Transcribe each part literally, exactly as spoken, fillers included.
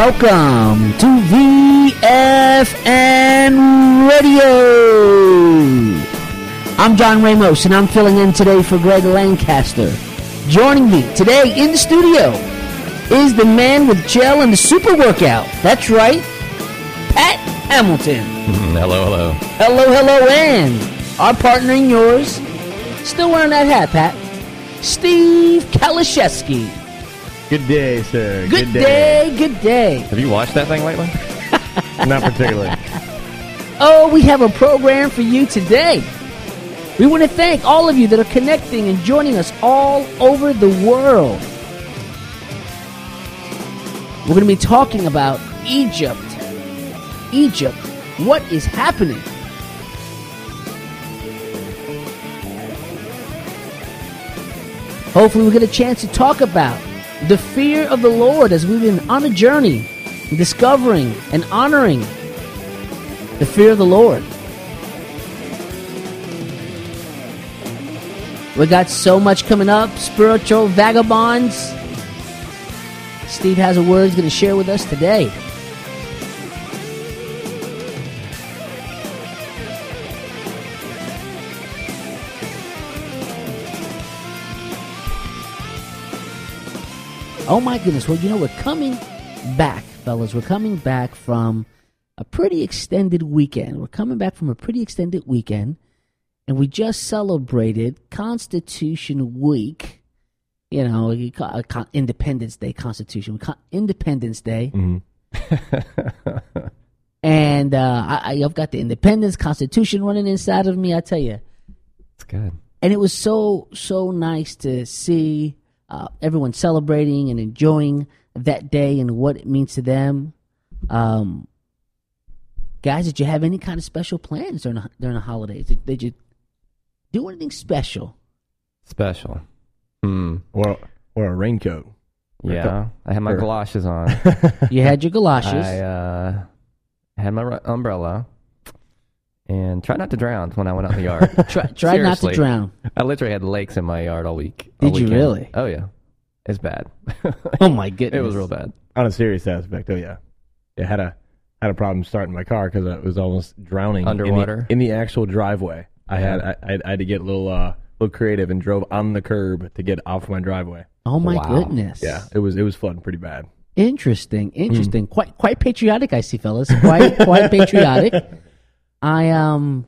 Welcome to V F N Radio. I'm John Ramos, and I'm filling in today for Greg Lancaster. Joining me today in the studio is the man with gel and the super workout. That's right, Pat Hamilton. Hello, hello. Hello, hello, and our partner and yours, still wearing that hat, Pat, Steve Kaliszewski. Good day, sir. Good, good day. day, good day. Have you watched that thing lately? Not particularly. Oh, we have a program for you today. We want to thank all of you that are connecting and joining us all over the world. We're going to be talking about Egypt. Egypt. What is happening? Hopefully we'll get a chance to talk about the fear of the Lord as we've been on a journey discovering and honoring the fear of the Lord. We got so much coming up. Spiritual vagabonds. Steve has a word he's going to share with us today. Oh my goodness, well, you know, we're coming back, fellas. We're coming back from a pretty extended weekend. We're coming back from a pretty extended weekend, and we just celebrated Constitution Week. You know, Independence Day, Constitution, Independence Day. Mm-hmm. And uh, I, I've got the Independence Constitution running inside of me, I tell you. It's good. And it was so, so nice to see Uh, everyone celebrating and enjoying that day and what it means to them. Um, guys, did you have any kind of special plans during the, during the holidays? Did, did you do anything special? Special. Hmm. Or, or a raincoat. Yeah. I had my or, galoshes on. You had your galoshes. I uh, had my umbrella. And try not to drown when I went out in the yard. try try not to drown. I literally had lakes in my yard all week. Did all you really? Oh, yeah. It's bad. Oh, my goodness. It was real bad. On a serious aspect, oh, yeah. Yeah, had a had a problem starting my car because I was almost drowning. Underwater? In the, in the actual driveway. I had I, I had to get a little, uh, little creative and drove on the curb to get off my driveway. Oh, my wow. goodness. Yeah, it was it was flooding pretty bad. Interesting, interesting. Mm. Quite quite patriotic, I see, fellas. Quite quite patriotic. I um...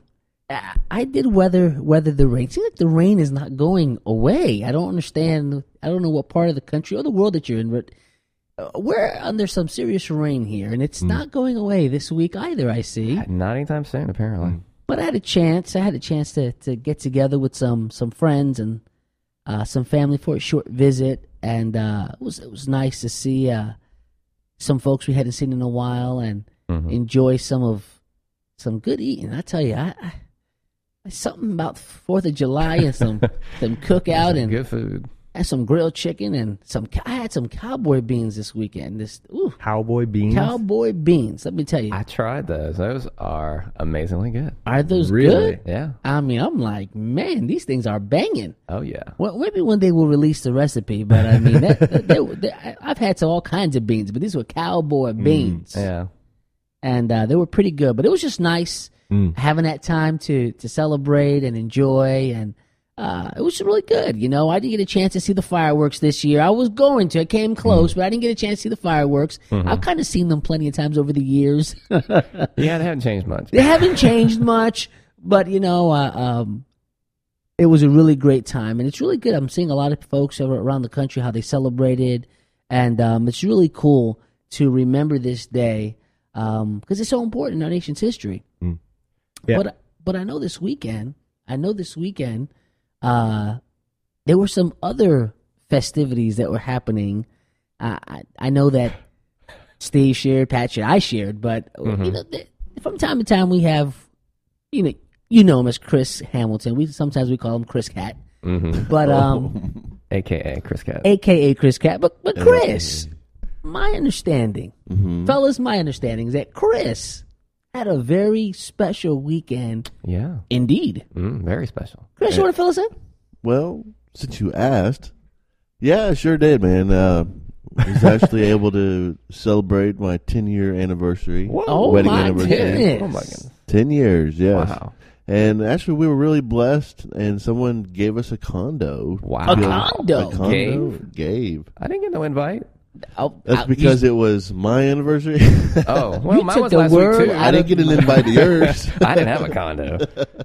I did weather weather the rain. It seems like the rain is not going away. I don't understand. I don't know what part of the country or the world that you're in, but we're under some serious rain here, and it's mm. not going away this week either, I see. Not anytime soon, apparently. But I had a chance. I had a chance to, to get together with some, some friends and uh, some family for a short visit, and uh, it was it was nice to see uh, some folks we hadn't seen in a while and mm-hmm. enjoy some of some good eating. I tell you, I. I something about Fourth of July and some some cookout some and good food and some grilled chicken and some. I had some cowboy beans this weekend. This ooh, cowboy beans. Cowboy beans. Let me tell you, I tried those. Those are amazingly good. Are those really? good? Yeah. I mean, I'm like, man, these things are banging. Oh yeah. Well, maybe one day we'll release the recipe, but I mean, that, that, they, they, I've had some all kinds of beans, but these were cowboy beans. Mm, yeah. And uh, they were pretty good, but it was just nice. Mm. Having that time to, to celebrate and enjoy, and uh, it was really good. You know, I didn't get a chance to see the fireworks this year. I was going to. I came close, mm. but I didn't get a chance to see the fireworks. Mm-hmm. I've kind of seen them plenty of times over the years. Yeah, they haven't changed much. They haven't changed much, but, you know, uh, um, it was a really great time, and it's really good. I'm seeing a lot of folks around the country, how they celebrated, and um, it's really cool to remember this day because um, it's so important in our nation's history. Mm. Yeah. But but I know this weekend, I know this weekend, uh, there were some other festivities that were happening. Uh, I I know that Steve shared, Pat shared, I shared, but mm-hmm. you know, from time to time we have, you know, you know him as Chris Hamilton. We sometimes we call him Chris Cat, mm-hmm. but um, A K A Chris Cat, A K A Chris Cat. But but Chris, my understanding, mm-hmm. fellas, my understanding is that Chris had a very special weekend. Yeah. Indeed. Mm, very special. Chris, and, you want to fill us in? Well, since you asked, yeah, I sure did, man. Uh, was actually able to celebrate my ten-year anniversary. Whoa. Oh Wedding my anniversary. goodness! Oh my goodness! ten years, yes. Wow! And actually, we were really blessed, and someone gave us a condo. Wow! A condo? A condo. Gave? Gave. I didn't get no invite. Oh, That's I- because you, it was my anniversary. Oh, well, You mine took was the last word week too. I didn't get an invite to yours. I didn't have a condo.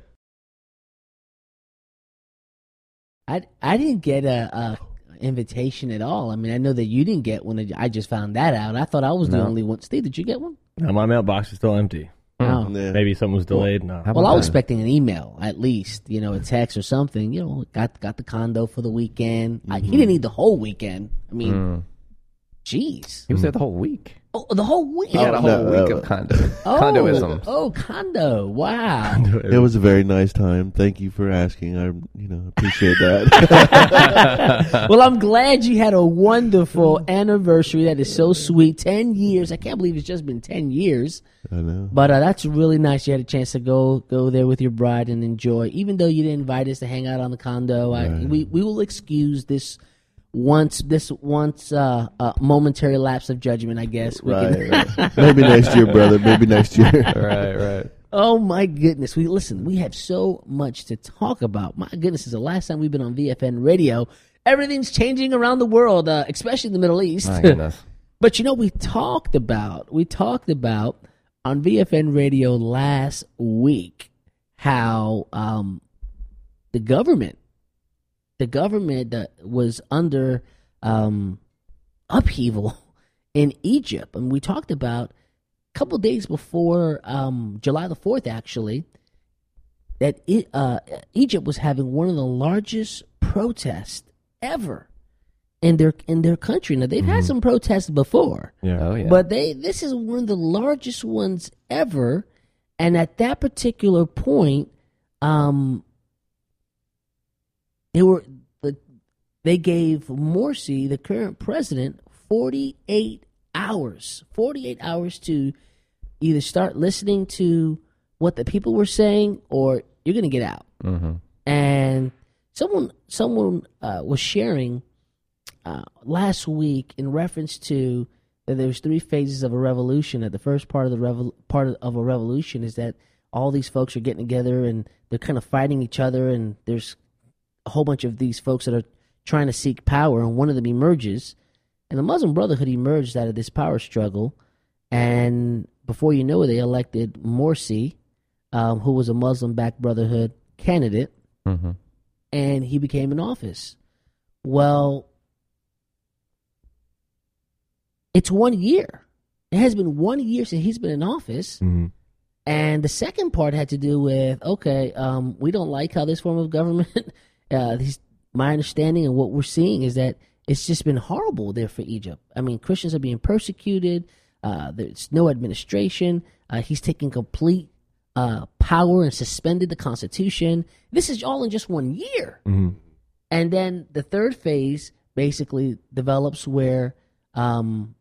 I I didn't get a, a invitation at all. I mean, I know that you didn't get one. I just found that out. I thought I was the No. only one. Steve, did you get one? No, my mailbox is still empty. No. Yeah. Maybe something was delayed. No. How Well, I about was that? expecting an email at least, you know, a text or something. You know, got got the condo for the weekend. I, he didn't need the whole weekend. I mean, Mm. jeez, He was there the whole week. oh, the whole week. He had a Oh, whole no, week no. of condo oh, condoisms. oh, condo. Wow. It was a very nice time. Thank you for asking. I, you know, appreciate that. Well, I'm glad you had a wonderful anniversary. That is so sweet. Ten years. I can't believe it's just been ten years. I know. But uh, that's really nice. You had a chance to go go there with your bride and enjoy. Even though you didn't invite us to hang out on the condo, I, Right. we we will excuse this once this once uh, uh, momentary lapse of judgment. I guess. We can- Right, right. Maybe next year, brother. Maybe next year. Right, right. Oh my goodness! We listen. We have so much to talk about. My goodness, is the last time we've been on V F N Radio. Everything's changing around the world, uh, especially the Middle East. My goodness. But you know, we talked about we talked about on V F N Radio last week how um, the government, the government uh, was under um, upheaval in Egypt, and we talked about a couple days before um, July the fourth, actually, that it, uh, Egypt was having one of the largest protests ever in their in their country. Now they've had some protests before, Yeah. Oh yeah. but they this is one of the largest ones ever. And at that particular point, um, they were the, they gave Morsi, the current president, forty-eight hours, forty-eight hours to either start listening to what the people were saying, or you're going to get out. hmm And someone someone uh, was sharing uh, last week in reference to that there was three phases of a revolution. That the first part of the revol- part of a revolution is that all these folks are getting together and they're kind of fighting each other, and there's a whole bunch of these folks that are trying to seek power, and one of them emerges, and the Muslim Brotherhood emerged out of this power struggle, and before you know it, they elected Morsi, um, who was a Muslim-backed Brotherhood candidate, hmm and he became in office. Well, it's one year. It has been one year since he's been in office. Mhm. And the second part had to do with, okay, um, we don't like how this form of government, uh, these, my understanding and what we're seeing is that it's just been horrible there for Egypt. I mean, Christians are being persecuted. Uh, there's no administration. Uh, he's taking complete uh, power and suspended the Constitution. This is all in just one year. Mhm. And then the third phase basically develops where um,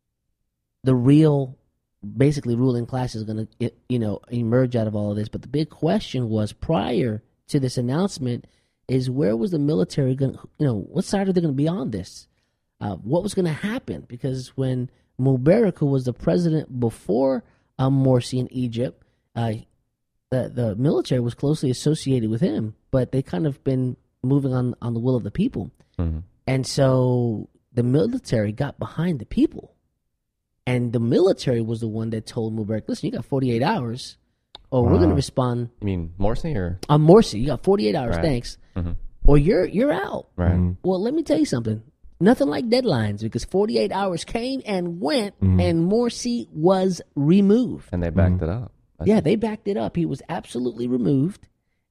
the real, basically ruling class is going to, you know, emerge out of all of this. But the big question was prior to this announcement is where was the military going to, you know, what side are they going to be on this? Uh, what was going to happen? Because when Mubarak, who was the president before um, Morsi in Egypt, uh, the the military was closely associated with him, but they kind of been moving on on the will of the people, hmm and so the military got behind the people, and the military was the one that told Mubarak, "Listen, you got forty-eight hours, or we're going to Wow. respond You mean Morsi or on Morsi. You got forty-eight hours, Right. thanks, Mhm. or you're you're out." right? Mhm. Well, let me tell you something. Nothing like deadlines, because forty-eight hours came and went, Mhm. and Morsi was removed. And they backed it up. I Yeah, see. they backed it up. He was absolutely removed.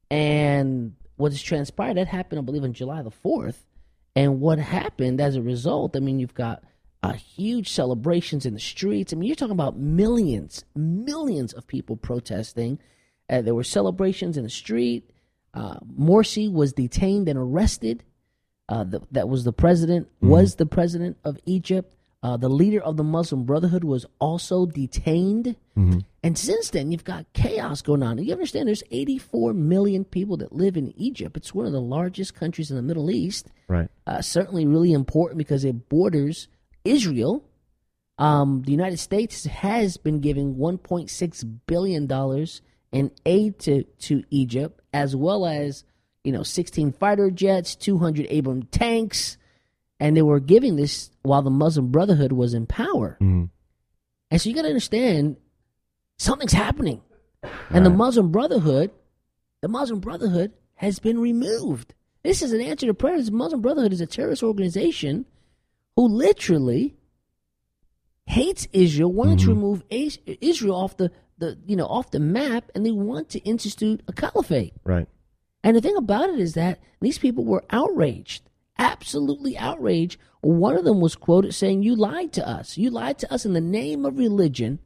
And what has transpired, that happened, I believe, on July the fourth. And what happened as a result, I mean, you've got uh, huge celebrations in the streets. I mean, you're talking about millions, millions of people protesting. Uh, there were celebrations in the street. Uh, Morsi was detained and arrested. Uh, the, that was the president, was the president of Egypt. Uh, the leader of the Muslim Brotherhood was also detained. Mhm. And since then, you've got chaos going on. You understand there's eighty-four million people that live in Egypt. It's one of the largest countries in the Middle East. Right. Uh, certainly really important because it borders Israel, um, the United States has been giving one point six billion dollars in aid to, to Egypt, as well as, you know, sixteen fighter jets, two hundred Abrams tanks, and they were giving this while the Muslim Brotherhood was in power. Mm-hmm. And so you got to understand, something's happening. And the Muslim Brotherhood, the Muslim Brotherhood has been removed. This is an answer to prayer. The Muslim Brotherhood is a terrorist organization who literally hates Israel, wanted mm-hmm. to remove Israel off the, the you know off the map, and they want to institute a caliphate. Right. And the thing about it is that these people were outraged, absolutely outraged. One of them was quoted saying, "You lied to us. You lied to us in the name of religion,"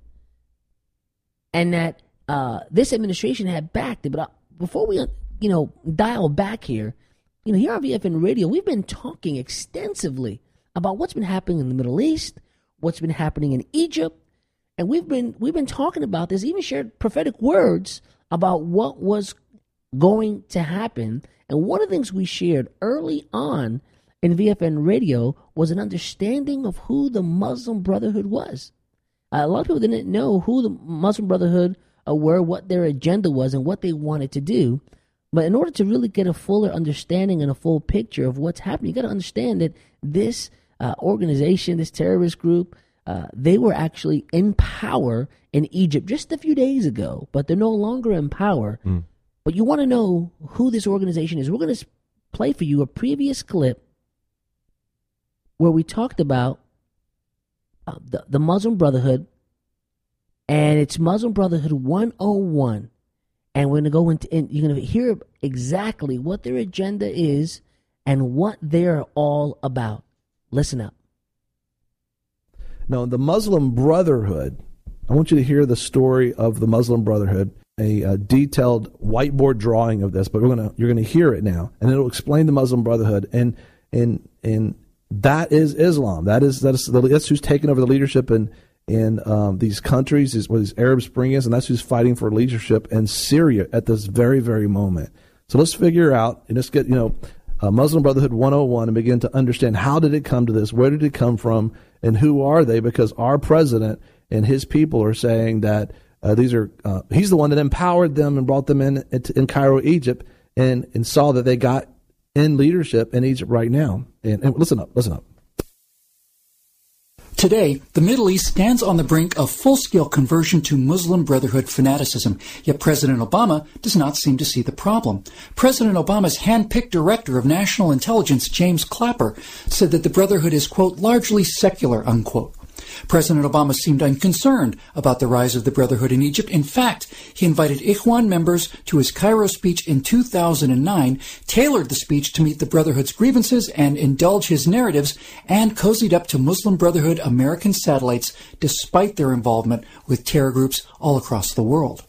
and that uh, this administration had backed it. But uh, before we, you know, dial back here, you know, here on V F N Radio, we've been talking extensively about what's been happening in the Middle East, what's been happening in Egypt, and we've been we've been talking about this, even shared prophetic words about what was going to happen. And one of the things we shared early on in V F N Radio was an understanding of who the Muslim Brotherhood was. Uh, a lot of people didn't know who the Muslim Brotherhood uh, were, what their agenda was, and what they wanted to do. But in order to really get a fuller understanding and a full picture of what's happening, you got to understand that this uh, organization, this terrorist group, uh, they were actually in power in Egypt just a few days ago, but they're no longer in power. Mm. But you want to know who this organization is. We're going to play for you a previous clip where we talked about uh, the, the Muslim Brotherhood, and it's Muslim Brotherhood one oh one. And we're going to go into, and you're going to hear exactly what their agenda is and what they're all about. Listen up. Now, the Muslim Brotherhood, I want you to hear the story of the Muslim Brotherhood, a, a detailed whiteboard drawing of this, but we're gonna you're gonna hear it now, and it'll explain the Muslim Brotherhood, and and and that is Islam. That is that is that's who's taken over the leadership in in um, these countries, is what these Arab Spring is, and that's who's fighting for leadership in Syria at this very very moment. So let's figure out and let's get you know uh, Muslim Brotherhood one oh one and begin to understand how did it come to this, where did it come from, and who are they? Because our president and his people are saying that. Uh, these are uh, he's the one that empowered them and brought them in in Cairo, Egypt, and, and saw that they got in leadership in Egypt right now. And, and listen up, listen up. Today, the Middle East stands on the brink of full-scale conversion to Muslim Brotherhood fanaticism, yet President Obama does not seem to see the problem. President Obama's hand-picked director of national intelligence, James Clapper, said that the Brotherhood is, quote, largely secular, unquote. President Obama seemed unconcerned about the rise of the Brotherhood in Egypt. In fact, he invited Ikhwan members to his Cairo speech in two thousand nine, tailored the speech to meet the Brotherhood's grievances and indulge his narratives, and cozied up to Muslim Brotherhood American satellites despite their involvement with terror groups all across the world.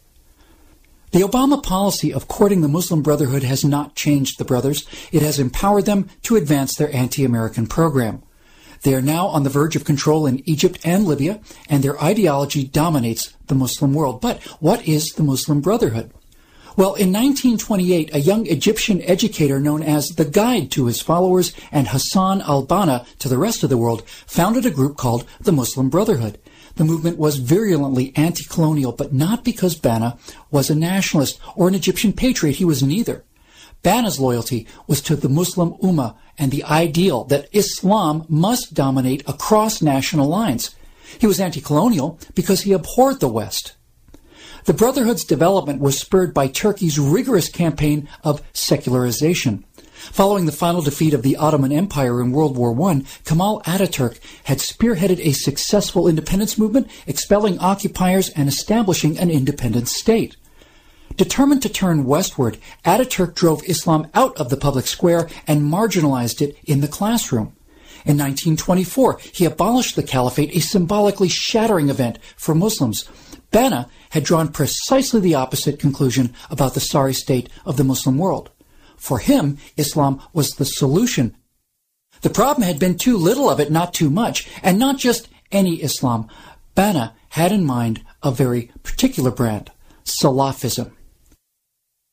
The Obama policy of courting the Muslim Brotherhood has not changed the brothers. It has empowered them to advance their anti-American program. They are now on the verge of control in Egypt and Libya, and their ideology dominates the Muslim world. But what is the Muslim Brotherhood? Well, in nineteen twenty-eight, a young Egyptian educator known as the Guide to his followers and Hassan al-Banna to the rest of the world founded a group called the Muslim Brotherhood. The movement was virulently anti-colonial, but not because Banna was a nationalist or an Egyptian patriot. He was neither. Banna's loyalty was to the Muslim Ummah and the ideal that Islam must dominate across national lines. He was anti-colonial because he abhorred the West. The Brotherhood's development was spurred by Turkey's rigorous campaign of secularization. Following the final defeat of the Ottoman Empire in World War One, Kemal Ataturk had spearheaded a successful independence movement, expelling occupiers and establishing an independent state. Determined to turn westward, Ataturk drove Islam out of the public square and marginalized it in the classroom. In nineteen twenty-four, he abolished the caliphate, a symbolically shattering event for Muslims. Banna had drawn precisely the opposite conclusion about the sorry state of the Muslim world. For him, Islam was the solution. The problem had been too little of it, not too much, and not just any Islam. Banna had in mind a very particular brand, Salafism.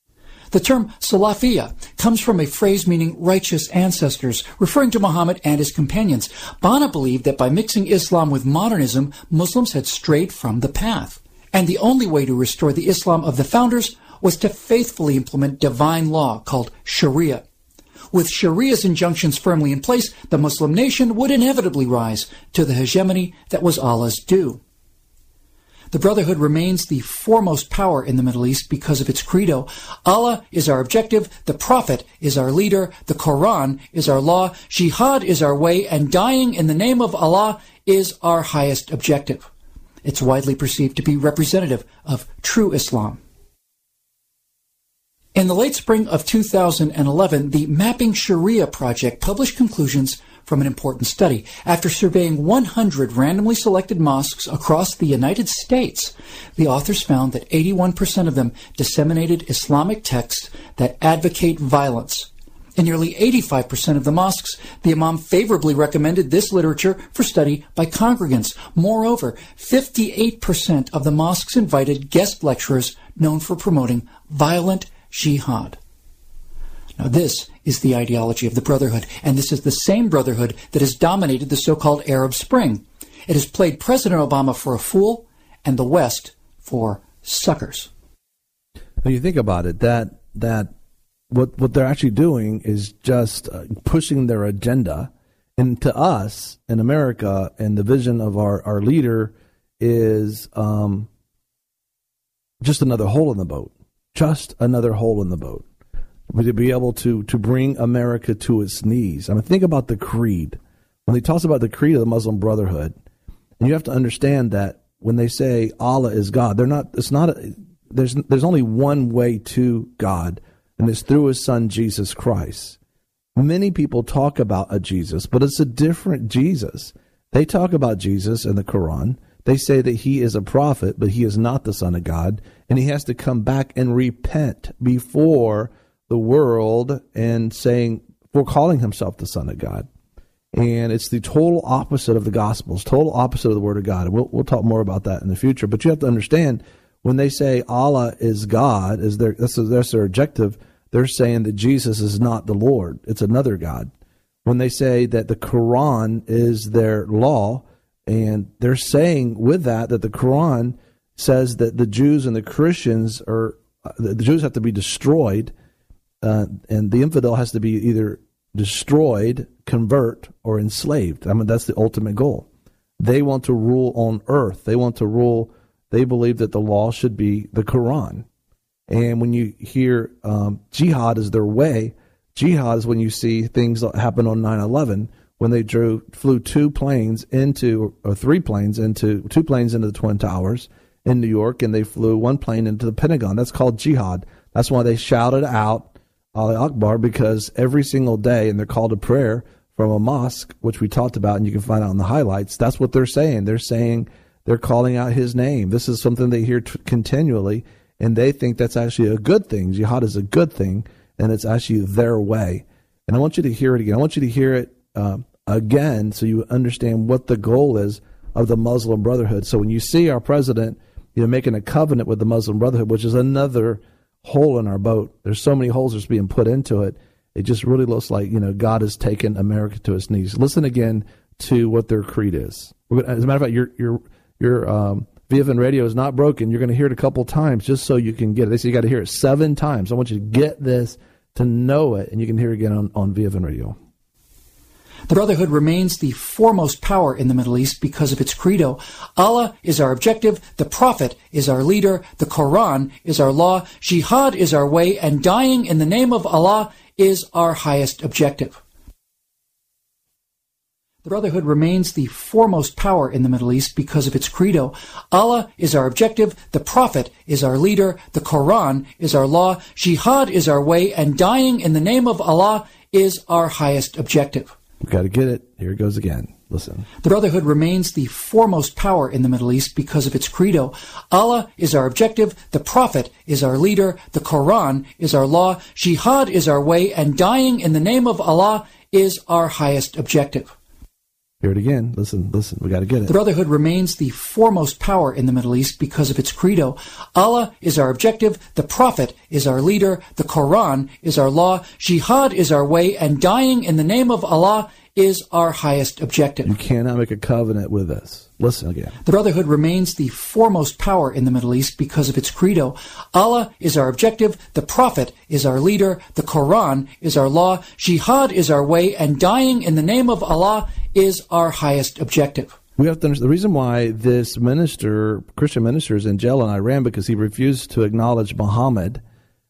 The term Salafiyya comes from a phrase meaning righteous ancestors, referring to Muhammad and his companions. Banna believed that by mixing Islam with modernism, Muslims had strayed from the path. And the only way to restore the Islam of the founders was to faithfully implement divine law called Sharia. With Sharia's injunctions firmly in place, the Muslim nation would inevitably rise to the hegemony that was Allah's due. The Brotherhood remains the foremost power in the Middle East because of its credo. Allah is our objective, the Prophet is our leader, the Quran is our law, Jihad is our way, and dying in the name of Allah is our highest objective. It's widely perceived to be representative of true Islam. In the late spring of two thousand eleven, the Mapping Sharia project published conclusions from an important study. After surveying one hundred randomly selected mosques across the United States, the authors found that eighty-one percent of them disseminated Islamic texts that advocate violence. In nearly eighty-five percent of the mosques, the imam favorably recommended this literature for study by congregants. Moreover, fifty-eight percent of the mosques invited guest lecturers known for promoting violent jihad. Now this is the ideology of the Brotherhood, and this is the same Brotherhood that has dominated the so-called Arab Spring. It has played President Obama for a fool and the West for suckers. When you think about it, that that what what they're actually doing is just uh, pushing their agenda, and to us in America, and the vision of our, our leader is um, just another hole in the boat. Just another hole in the boat. To be able to to bring America to its knees. I mean, think about the creed. When he talks about the creed of the Muslim Brotherhood, and you have to understand that when they say Allah is God, they're not. It's not. A, there's there's only one way to God, and it's through His Son Jesus Christ. Many people talk about a Jesus, but it's a different Jesus. They talk about Jesus in the Quran. They say that He is a prophet, but He is not the Son of God, and He has to come back and repent before the world and saying, for calling Himself the Son of God. And it's the total opposite of the Gospels, total opposite of the Word of God. And we'll, we'll talk more about that in the future. But you have to understand, when they say Allah is God, is their, that's, that's their objective, they're saying that Jesus is not the Lord. It's another God. When they say that the Quran is their law, and they're saying with that that the Quran says that the Jews and the Christians are, the Jews have to be destroyed, uh, and the infidel has to be either destroyed, convert, or enslaved. I mean, that's the ultimate goal. They want to rule on earth. They want to rule. They believe that the law should be the Quran. And when you hear um, jihad is their way, jihad is when you see things that happen on nine eleven, when they drew, flew two planes into, or three planes into, two planes into the Twin Towers in New York, and they flew one plane into the Pentagon. That's called jihad. That's why they shouted out Allah Akbar, because every single day in their call to prayer from a mosque, which we talked about and you can find out in the highlights, that's what they're saying. They're saying, they're calling out His name. This is something they hear t- continually, and they think that's actually a good thing. Jihad is a good thing, and it's actually their way. And I want you to hear it again. I want you to hear it um, again, so you understand what the goal is of the Muslim Brotherhood. So when you see our president, you know, making a covenant with the Muslim Brotherhood, which is another hole in our boat. There's so many holes that's being put into it. It just really looks like, you know, God has taken America to its knees. Listen again to what their creed is. We're gonna, as a matter of fact, your your your um, V F N radio is not broken. You're going to hear it a couple times just so you can get it. They say you got to hear it seven times. I want you to get this, to know it, and you can hear it again on, on V F N radio. The Brotherhood remains the foremost power in the Middle East because of its credo. Allah is our objective, the Prophet is our leader, the Quran is our law, Jihad is our way, and dying in the name of Allah is our highest objective. The Brotherhood remains the foremost power in the Middle East because of its credo. Allah is our objective, the Prophet is our leader, the Quran is our law, Jihad is our way, and dying in the name of Allah is our highest objective. We've got to get it. Here it goes again. Listen. The Brotherhood remains the foremost power in the Middle East because of its credo. Allah is our objective, the Prophet is our leader, the Quran is our law, Jihad is our way, and dying in the name of Allah is our highest objective. Hear it again. Listen, listen. We got to get it. The Brotherhood remains the foremost power in the Middle East because of its credo. Allah is our objective. The Prophet is our leader. The Quran is our law. Jihad is our way. And dying in the name of Allah is our highest objective. You cannot make a covenant with us. Listen again. The Brotherhood remains the foremost power in the Middle East because of its credo. Allah is our objective. The Prophet is our leader. The Quran is our law. Jihad is our way. And dying in the name of Allah is our highest objective. We have to understand the reason why this minister, Christian minister, is in jail in Iran because he refused to acknowledge Muhammad,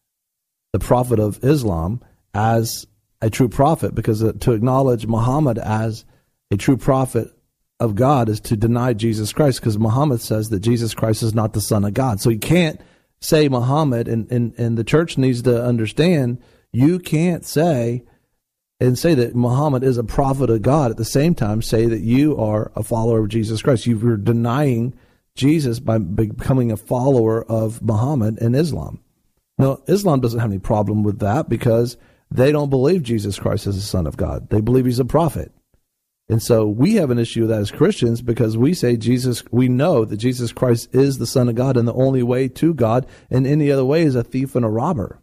the prophet of Islam, as a true prophet, because to acknowledge Muhammad as a true prophet of God is to deny Jesus Christ, because Muhammad says that Jesus Christ is not the Son of God. So you can't say Muhammad, and, and, and the church needs to understand, you can't say and say that Muhammad is a prophet of God at the same time say that you are a follower of Jesus Christ. You're denying Jesus by becoming a follower of Muhammad and Islam. Now, Islam doesn't have any problem with that because they don't believe Jesus Christ is the Son of God. They believe he's a prophet. And so we have an issue with that as Christians because we say Jesus, we know that Jesus Christ is the Son of God and the only way to God, and any other way is a thief and a robber.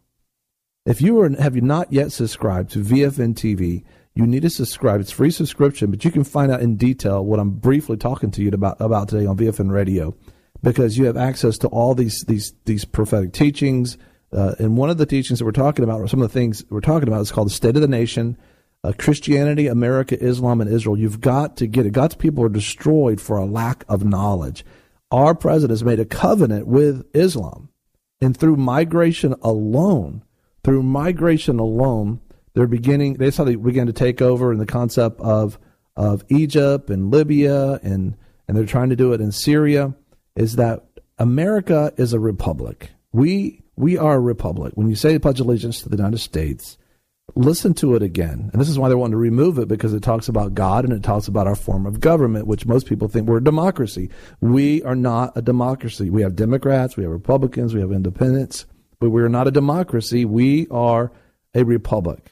If you are, have you not yet subscribed to V F N T V, you need to subscribe. It's free subscription, but you can find out in detail what I'm briefly talking to you about, about today on V F N Radio, because you have access to all these these these prophetic teachings. Uh, and one of the teachings that we're talking about, or some of the things we're talking about, is called the State of the Nation, uh, Christianity, America, Islam, and Israel. You've got to get it. God's people are destroyed for a lack of knowledge. Our president has made a covenant with Islam, and through migration alone, through migration alone, they're beginning. That's how they began to take over in the concept of of Egypt and Libya, and and they're trying to do it in Syria. Is that America is a republic? We we are a republic. When you say pledge allegiance to the United States, listen to it again. And this is why they want to remove it, because it talks about God and it talks about our form of government, which most people think we're a democracy. We are not a democracy. We have Democrats, we have Republicans, we have independents, but we're not a democracy. We are a republic.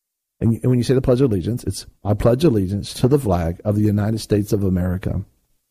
And when you say the Pledge of Allegiance, it's I pledge allegiance to the flag of the United States of America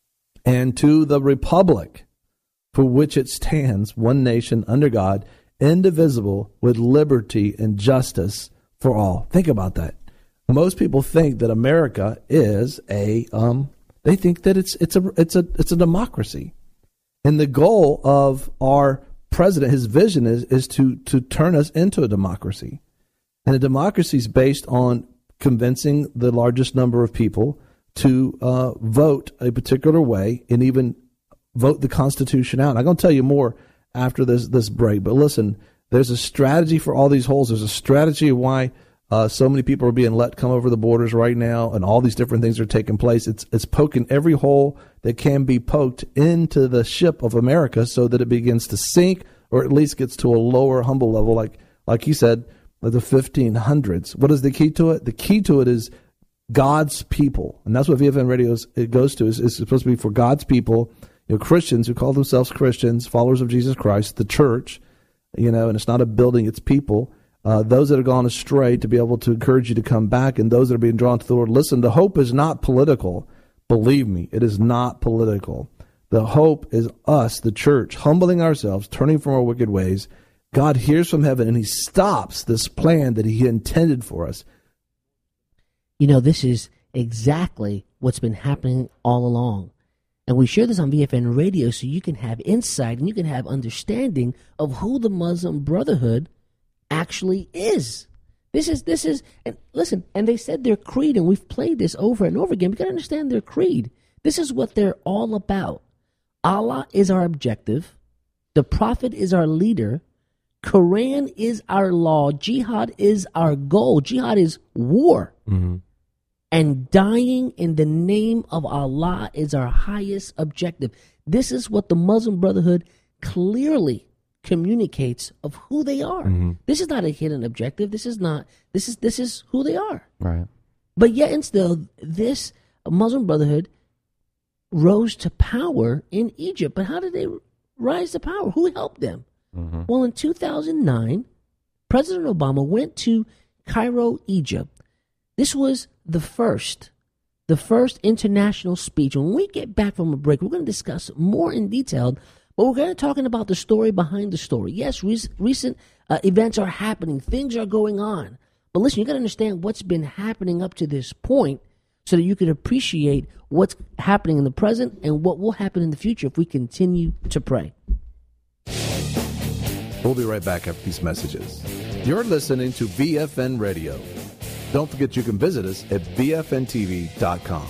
and to the republic for which it stands, one nation under God, indivisible, with liberty and justice for all. Think about that. Most people think that America is a um they think that it's it's a it's a it's a democracy. And the goal of our president, his vision is is to to turn us into a democracy. And a democracy is based on convincing the largest number of people to uh, vote a particular way and even vote the Constitution out. And I'm going to tell you more after this this break. But listen, there's a strategy for all these holes. There's a strategy of why uh, so many people are being let come over the borders right now, and all these different things are taking place. It's it's poking every hole that can be poked into the ship of America so that it begins to sink, or at least gets to a lower, humble level, like like he said, like the fifteen hundreds. What is the key to it? The key to it is God's people. And that's what V F N Radio is, it goes to. Is it's supposed to be for God's people, you know, Christians who call themselves Christians, followers of Jesus Christ, the church, you know, and it's not a building, it's people. Uh, those that have gone astray, to be able to encourage you to come back, and those that are being drawn to the Lord. Listen, the hope is not political. Believe me, it is not political. The hope is us, the church, humbling ourselves, turning from our wicked ways. God hears from heaven, and he stops this plan that he intended for us. You know, this is exactly what's been happening all along. And we share this on V F N Radio so you can have insight and you can have understanding of who the Muslim Brotherhood actually is. This is, this is, and listen, and they said their creed, and we've played this over and over again. We got to understand their creed. This is what they're all about. Allah is our objective. The Prophet is our leader. Quran is our law. Jihad is our goal. Jihad is war. Mm-hmm. And dying in the name of Allah is our highest objective. This is what the Muslim Brotherhood clearly communicates of who they are. Mm-hmm. This is not a hidden objective. This is not, this is, this is who they are. Right. But yet and still, this Muslim Brotherhood rose to power in Egypt. But how did they rise to power? Who helped them? Mm-hmm. Well, in two thousand nine, President Obama went to Cairo, Egypt. This was the first the first international speech. When we get back from a break, we're going to discuss more in detail, but we're going to talking about the story behind the story. Yes, rec- recent uh, events are happening. Things are going on. But listen, you got to understand what's been happening up to this point so that you can appreciate what's happening in the present and what will happen in the future if we continue to pray. We'll be right back after these messages. You're listening to B F N Radio. Don't forget you can visit us at b f n t v dot com.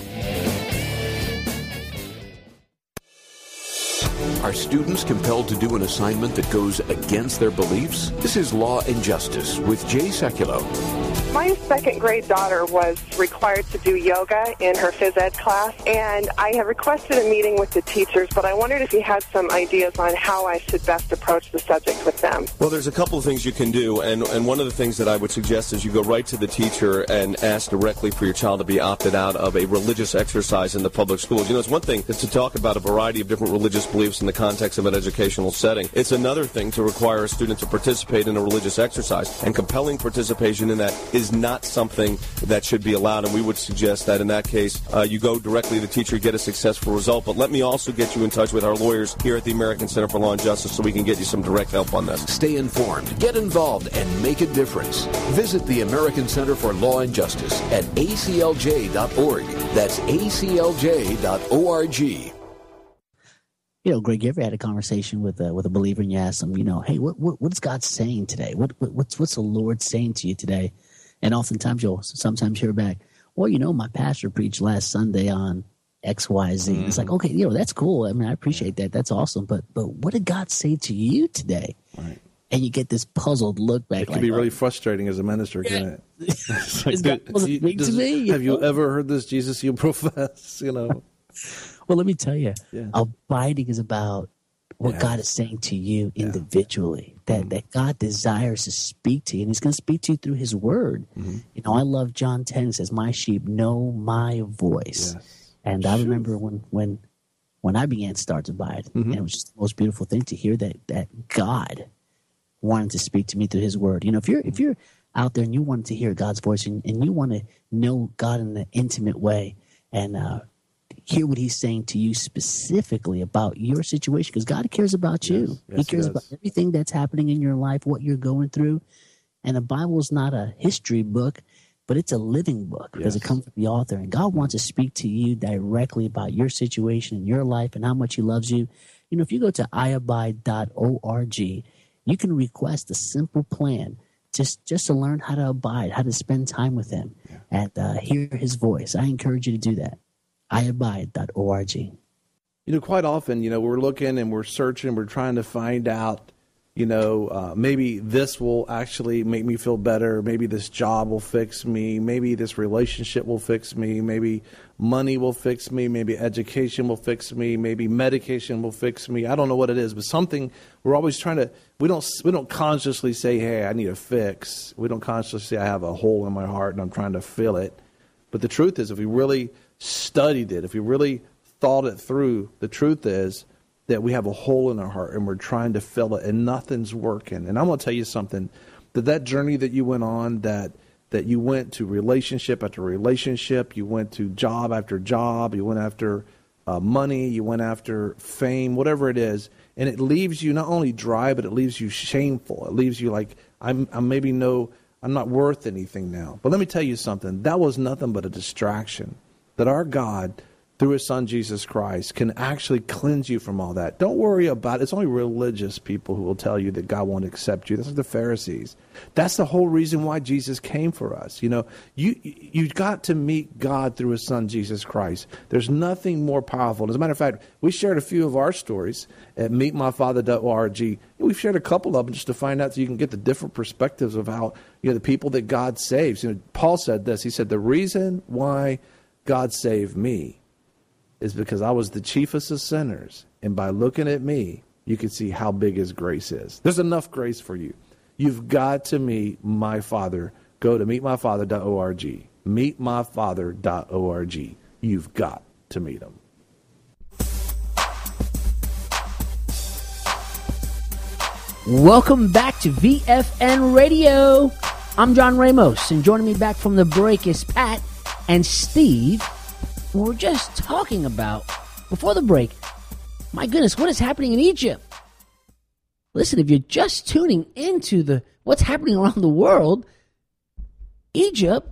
Are students compelled to do an assignment that goes against their beliefs? This is Law and Justice with Jay Sekulow. My second grade daughter was required to do yoga in her phys ed class, and I have requested a meeting with the teachers, but I wondered if you had some ideas on how I should best approach the subject with them. Well, there's a couple of things you can do, and, and one of the things that I would suggest is you go right to the teacher and ask directly for your child to be opted out of a religious exercise in the public schools. You know, it's one thing is to talk about a variety of different religious beliefs in the context of an educational setting. It's another thing to require a student to participate in a religious exercise, and compelling participation in that is not something that should be allowed, and we would suggest that in that case uh, you go directly to the teacher, get a successful result. But let me also get you in touch with our lawyers here at the American Center for Law and Justice so we can get you some direct help on this. Stay informed, get involved, and make a difference. Visit the American Center for Law and Justice at a c l j dot org. That's a c l j dot org. You know, Greg, you ever had a conversation with a, with a believer and you ask them, you know, hey, what, what what is God saying today? What, what what's what's the Lord saying to you today? And oftentimes you'll sometimes hear back, well, you know, my pastor preached last Sunday on X, Y, Z. Mm-hmm. It's like, okay, you know, that's cool. I mean, I appreciate that. That's awesome. But but what did God say to you today? Right. And you get this puzzled look back. It can like, be really oh, frustrating as a minister, yeah. can't it? It's like, God does, you, does, me, you have know? you ever heard this Jesus you profess? You know. Well, let me tell you, yeah. abiding is about what yeah. God is saying to you yeah. individually, that, mm-hmm. that God desires to speak to you, and he's going to speak to you through his word. Mm-hmm. You know, I love John ten. It says, my sheep know my voice. Yes. And I remember when, when, when I began to start to abide, mm-hmm. and it was just the most beautiful thing to hear that, that God wanted to speak to me through his word. You know, if you're, if you're out there and you want to hear God's voice and, and you want to know God in an intimate way and, uh, hear what he's saying to you specifically about your situation, because God cares about you. Yes, yes, he cares he about everything that's happening in your life, what you're going through. And the Bible is not a history book, but it's a living book because yes. it comes from the author. And God wants to speak to you directly about your situation and your life and how much he loves you. You know, if you go to i abide dot org, you can request a simple plan just, just to learn how to abide, how to spend time with him yeah. and uh, hear his voice. I encourage you to do that. i abide dot org. You know, quite often, you know, we're looking and we're searching, we're trying to find out, you know, uh, maybe this will actually make me feel better. Maybe this job will fix me. Maybe this relationship will fix me. Maybe money will fix me. Maybe education will fix me. Maybe medication will fix me. I don't know what it is, but something we're always trying to, we don't, we don't consciously say, hey, I need a fix. We don't consciously say I have a hole in my heart and I'm trying to fill it. But the truth is, if we really studied it, if we really thought it through, the truth is that we have a hole in our heart and we're trying to fill it and nothing's working. And I'm going to tell you something, that that journey that you went on, that that you went to relationship after relationship, you went to job after job, you went after uh, money, you went after fame, whatever it is, and it leaves you not only dry, but it leaves you shameful. It leaves you like, I'm, I'm maybe no, I'm not worth anything now. But let me tell you something, that was nothing but a distraction. That our God, through his son Jesus Christ, can actually cleanse you from all that. Don't worry about it. It's only religious people who will tell you that God won't accept you. That's like the Pharisees. That's the whole reason why Jesus came for us. You know, you you got to meet God through his son Jesus Christ. There's nothing more powerful. As a matter of fact, we shared a few of our stories at meet my father dot org. We've shared a couple of them just to find out so you can get the different perspectives of how, you know, the people that God saves. You know, Paul said this. He said, the reason why God saved me is because I was the chiefest of sinners. And by looking at me, you can see how big his grace is. There's enough grace for you. You've got to meet my Father. Go to meet my father dot org. meet my father dot org. You've got to meet him. Welcome back to V F N Radio. I'm John Ramos, and joining me back from the break is Pat and Steve. we were just talking about, before the break, my goodness, what is happening in Egypt? Listen, if you're just tuning into the what's happening around the world, Egypt,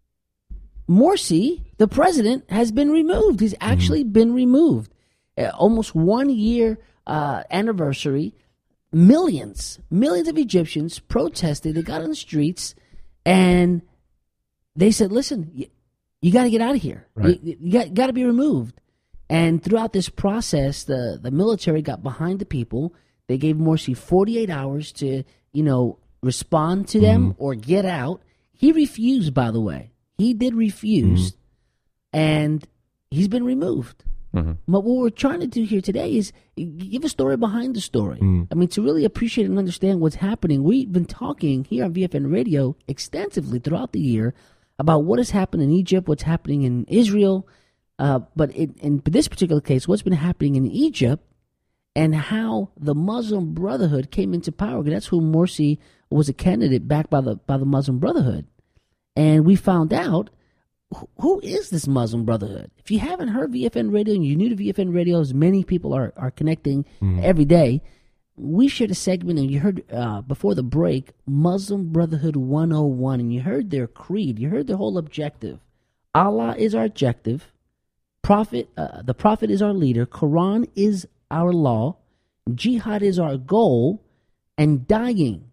Morsi, the president, has been removed. He's actually mm-hmm. been removed. Uh, almost one year uh, anniversary. Millions, millions of Egyptians protested. They got on the streets, and they said, listen, you, you got to get out of here. Right. You, you got, got to be removed. And throughout this process, the, the military got behind the people. They gave Morsi forty-eight hours to, you know, respond to them mm-hmm. or get out. He refused, by the way. He did refuse, mm-hmm. and he's been removed. Mm-hmm. But what we're trying to do here today is give a story behind the story. Mm. I mean, to really appreciate and understand what's happening. We've been talking here on V F N Radio extensively throughout the year about what has happened in Egypt, what's happening in Israel, uh, but in, in this particular case, what's been happening in Egypt and how the Muslim Brotherhood came into power. That's who Morsi was a candidate backed by the by the Muslim Brotherhood. And we found out, who is this Muslim Brotherhood? If you haven't heard V F N Radio and you're new to V F N Radio, as many people are, are connecting mm. every day, we shared a segment, and you heard uh, before the break, Muslim Brotherhood one oh one, and you heard their creed. You heard their whole objective. Allah is our objective. Prophet, uh, the Prophet is our leader. Quran is our law. Jihad is our goal. And dying,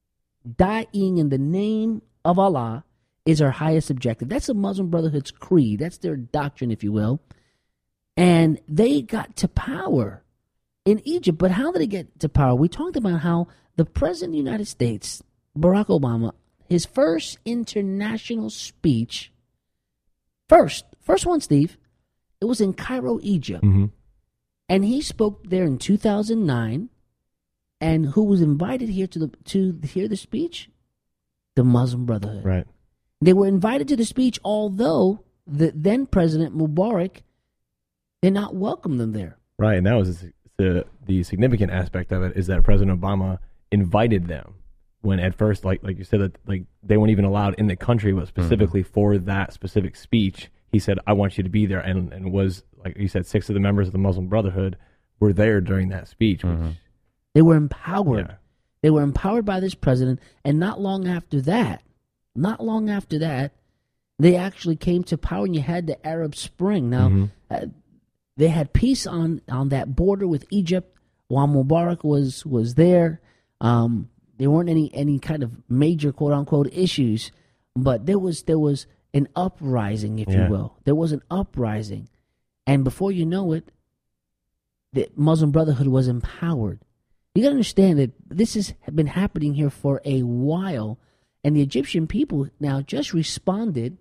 dying in the name of Allah is our highest objective. That's the Muslim Brotherhood's creed. That's their doctrine, if you will. And they got to power in Egypt. But how did they get to power? We talked about how the President of the United States, Barack Obama, his first international speech, first, first one, Steve, it was in Cairo, Egypt. Mm-hmm. And he spoke there in two thousand nine. And who was invited here to the to hear the speech? The Muslim Brotherhood. Right. They were invited to the speech, although the then President Mubarak did not welcome them there. Right, and that was the the significant aspect of it, is that President Obama invited them when at first, like like you said, that like they weren't even allowed in the country, but specifically mm-hmm. for that specific speech, he said, "I want you to be there," and and was, like you said, six of the members of the Muslim Brotherhood were there during that speech. Mm-hmm. Which, they were empowered. Yeah. They were empowered by this president, and not long after that. Not long after that, they actually came to power, and you had the Arab Spring. Now, mm-hmm. uh, they had peace on, on that border with Egypt while Mubarak was was there. Um, there weren't any, any kind of major quote unquote issues, but there was there was an uprising, if yeah. you will. There was an uprising, and before you know it, the Muslim Brotherhood was empowered. You got to understand that this has been happening here for a while. And the Egyptian people now just responded,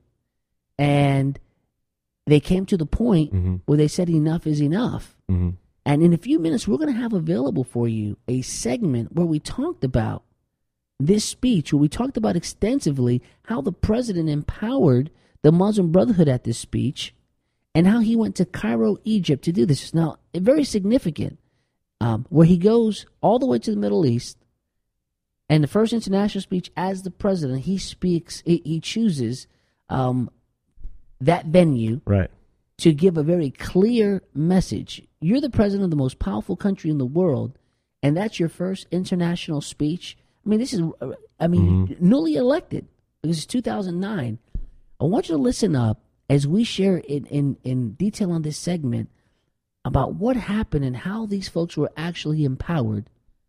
and they came to the point mm-hmm. where they said enough is enough. Mm-hmm. And in a few minutes, we're going to have available for you a segment where we talked about this speech, where we talked about extensively how the president empowered the Muslim Brotherhood at this speech and how he went to Cairo, Egypt to do this. Now, very significant, um, where he goes all the way to the Middle East. And the first international speech as the president, he speaks, he, he chooses um, that venue right. to give a very clear message. You're the president of the most powerful country in the world, and that's your first international speech. I mean, this is, I mean, mm-hmm. newly elected. This is two thousand nine. I want you to listen up as we share in, in, in detail on this segment about what happened and how these folks were actually empowered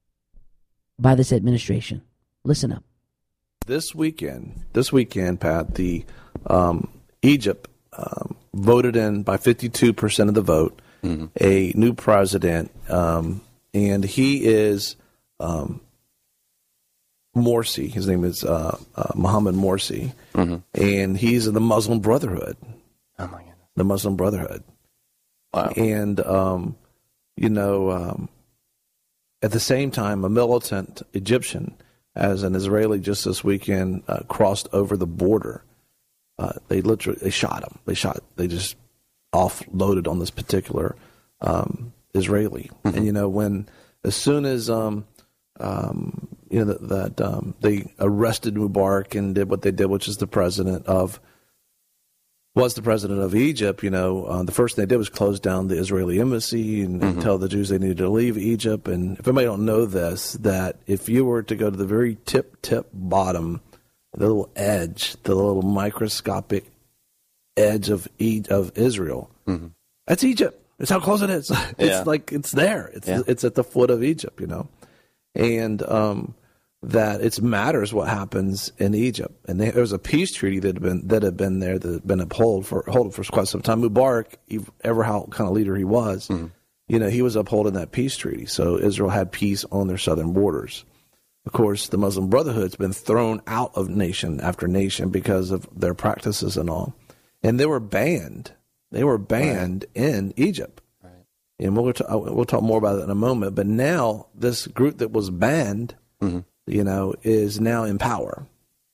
by this administration. Listen up. This weekend, this weekend, Pat, the um, Egypt um, voted in by fifty-two percent of the vote mm-hmm. a new president, um, and he is um, Morsi. His name is uh, uh, Mohammed Morsi, mm-hmm. and he's in the Muslim Brotherhood. Oh my goodness, the Muslim Brotherhood. Wow. And um, you know. Um, At the same time, a militant Egyptian, as an Israeli just this weekend, uh, crossed over the border. Uh, they literally they shot him. They shot. They just offloaded on this particular um, Israeli. Mm-hmm. And you know, when as soon as um, um, you know that, that um, they arrested Mubarak and did what they did, which is the president of was the president of Egypt, you know, uh, the first thing they did was close down the Israeli embassy and, and tell the Jews they needed to leave Egypt. And if anybody don't know this, that if you were to go to the very tip, tip bottom, the little edge, the little microscopic edge of e- of Israel, mm-hmm. that's Egypt. It's how close it is. It's yeah. like it's there. It's yeah. it's at the foot of Egypt, you know, and um, that it matters what happens in Egypt. And they, there was a peace treaty that had been that had been there that had been upheld for upheld for quite some time. Mubarak, ever how kind of leader he was, mm-hmm. you know, he was upholding that peace treaty. So Israel had peace on their southern borders. Of course, the Muslim Brotherhood's been thrown out of nation after nation because of their practices and all, and they were banned. They were banned right. in Egypt. Right. And we'll t- we'll talk more about it in a moment. But now this group that was banned. Mm-hmm. you know, is now in power.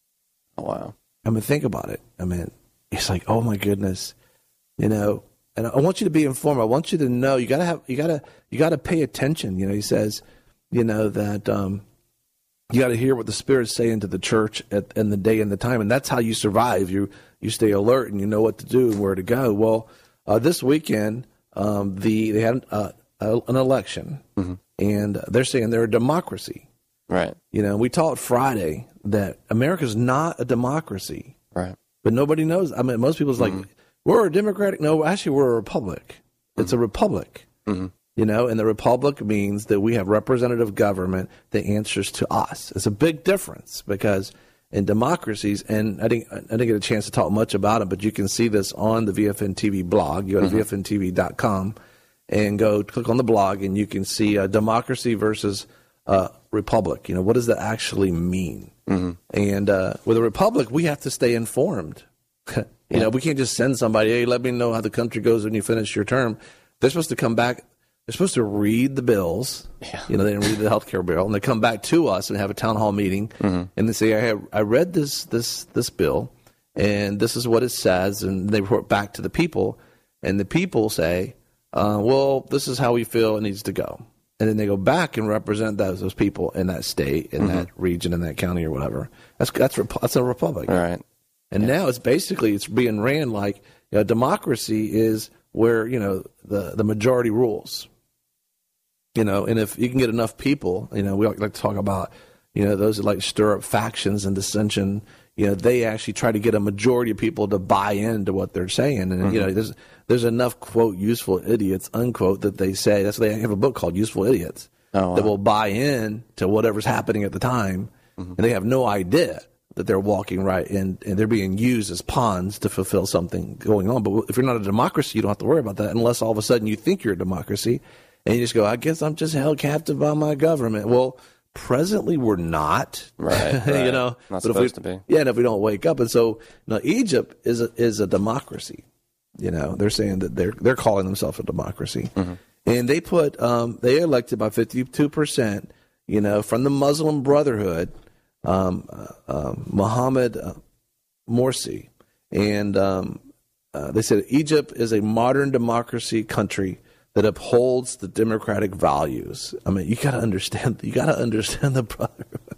Oh, wow. I mean, think about it. I mean, it's like, oh my goodness, you know, and I want you to be informed. I want you to know, you gotta have, you gotta, you gotta pay attention. You know, he says, you know, that, um, you gotta hear what the Spirit's saying to the church at, in the day and the time. And that's how you survive. You, you stay alert and you know what to do and where to go. Well, uh, this weekend, um, the, they had, uh, a, an election mm-hmm. and they're saying they're a democracy. Right. You know, we taught Friday that America's not a democracy. Right. But nobody knows. I mean, most people's mm-hmm. like, we're a democratic. No, actually, we're a republic. Mm-hmm. It's a republic. Mm-hmm. You know, and the republic means that we have representative government that answers to us. It's a big difference because in democracies, and I didn't, I didn't get a chance to talk much about it, but you can see this on the V F N T V blog. You go to mm-hmm. V F N T V dot com and go click on the blog, and you can see uh, democracy versus Uh, republic. You know, what does that actually mean? Mm-hmm. And uh, with a republic, we have to stay informed. you yeah. know, we can't just send somebody, hey, let me know how the country goes when you finish your term. They're supposed to come back. They're supposed to read the bills. Yeah. You know, they didn't read the health care bill. And they come back to us and have a town hall meeting. Mm-hmm. And they say, I, have, I read this, this, this bill, and this is what it says. And they report back to the people. And the people say, uh, well, this is how we feel it needs to go. And then they go back and represent those those people in that state, in mm-hmm. that region, in that county, or whatever. That's that's that's a republic. All right. And yeah. now it's basically it's being ran like you know, democracy is where you know the the majority rules. You know, and if you can get enough people, you know, we like to talk about you know those that like stir up factions and dissension. You know, they actually try to get a majority of people to buy into what they're saying, and mm-hmm. you know, there's there's enough quote useful idiots unquote that they say. That's why they have a book called Useful Idiots oh, wow. that will buy in to whatever's happening at the time, mm-hmm. and they have no idea that they're walking right in, and they're being used as pawns to fulfill something going on. But if you're not a democracy, you don't have to worry about that unless all of a sudden you think you're a democracy, and you just go, I guess I'm just held captive by my government. Well. Presently, we're not, right? right. you know, not but supposed if we, to be. Yeah, and if we don't wake up, and so now Egypt is a, is a democracy. You know, they're saying that they're they're calling themselves a democracy, mm-hmm. and they put um, they elected by fifty-two percent. You know, from the Muslim Brotherhood, um, uh, uh, Mohammed uh, Morsi, and um, uh, they said Egypt is a modern democracy country that upholds the democratic values. I mean, you got to understand. You got to understand the brotherhood.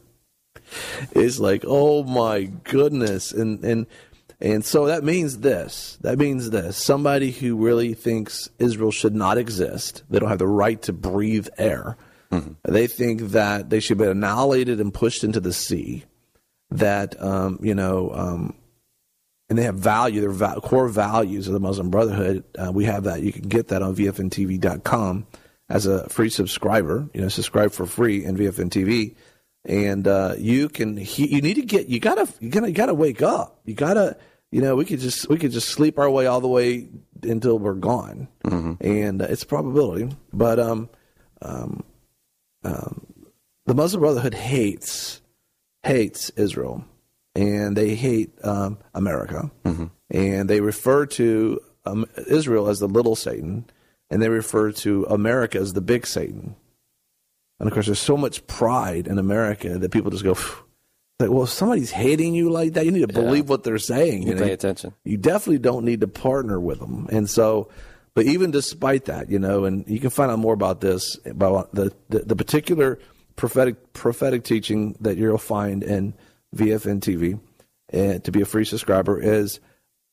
It's like, oh my goodness, and and and so that means this. That means this. Somebody who really thinks Israel should not exist. They don't have the right to breathe air. Mm-hmm. They think that they should be annihilated and pushed into the sea. That um, you know. Um, And they have value, their va- core values of the Muslim Brotherhood. Uh, we have that. You can get that on V F N T V dot com as a free subscriber. You know, subscribe for free in V F N T V, and uh, you can. He, you need to get. You gotta. You gotta. You gotta wake up. You gotta. You know, we could just. We could just sleep our way all the way until we're gone, mm-hmm. and uh, it's a probability. But um, um, um, the Muslim Brotherhood hates hates Israel. And they hate um, America, mm-hmm. and they refer to um, Israel as the little Satan, and they refer to America as the big Satan. And of course, there's so much pride in America that people just go, like, well, if somebody's hating you like that, you need to yeah. believe what they're saying. You, you know? Pay attention. You definitely don't need to partner with them. And so, but even despite that, you know, and you can find out more about this, about the, the, the particular prophetic prophetic teaching that you'll find in V F N T V, uh, to be a free subscriber, is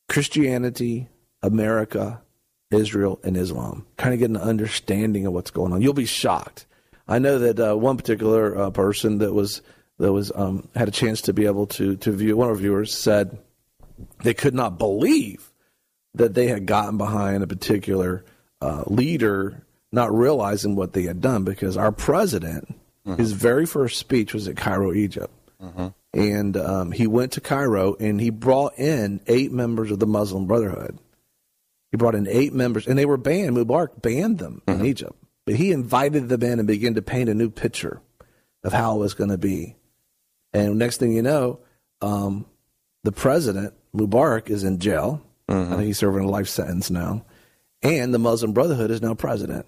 Christianity, America, Israel, and Islam. Kind of get an understanding of what's going on. You'll be shocked. I know that uh, one particular uh, person that was that was um, had a chance to be able to to view. One of our viewers said they could not believe that they had gotten behind a particular uh, leader, not realizing what they had done, because our president, mm-hmm. his very first speech was at Cairo, Egypt. Mm-hmm. And um, he went to Cairo and he brought in eight members of the Muslim Brotherhood. He brought in eight members, and they were banned. Mubarak banned them mm-hmm. in Egypt. But he invited them in and began to paint a new picture of how it was going to be. And next thing you know, um, the president, Mubarak, is in jail. Mm-hmm. I think he's serving a life sentence now. And the Muslim Brotherhood is now president.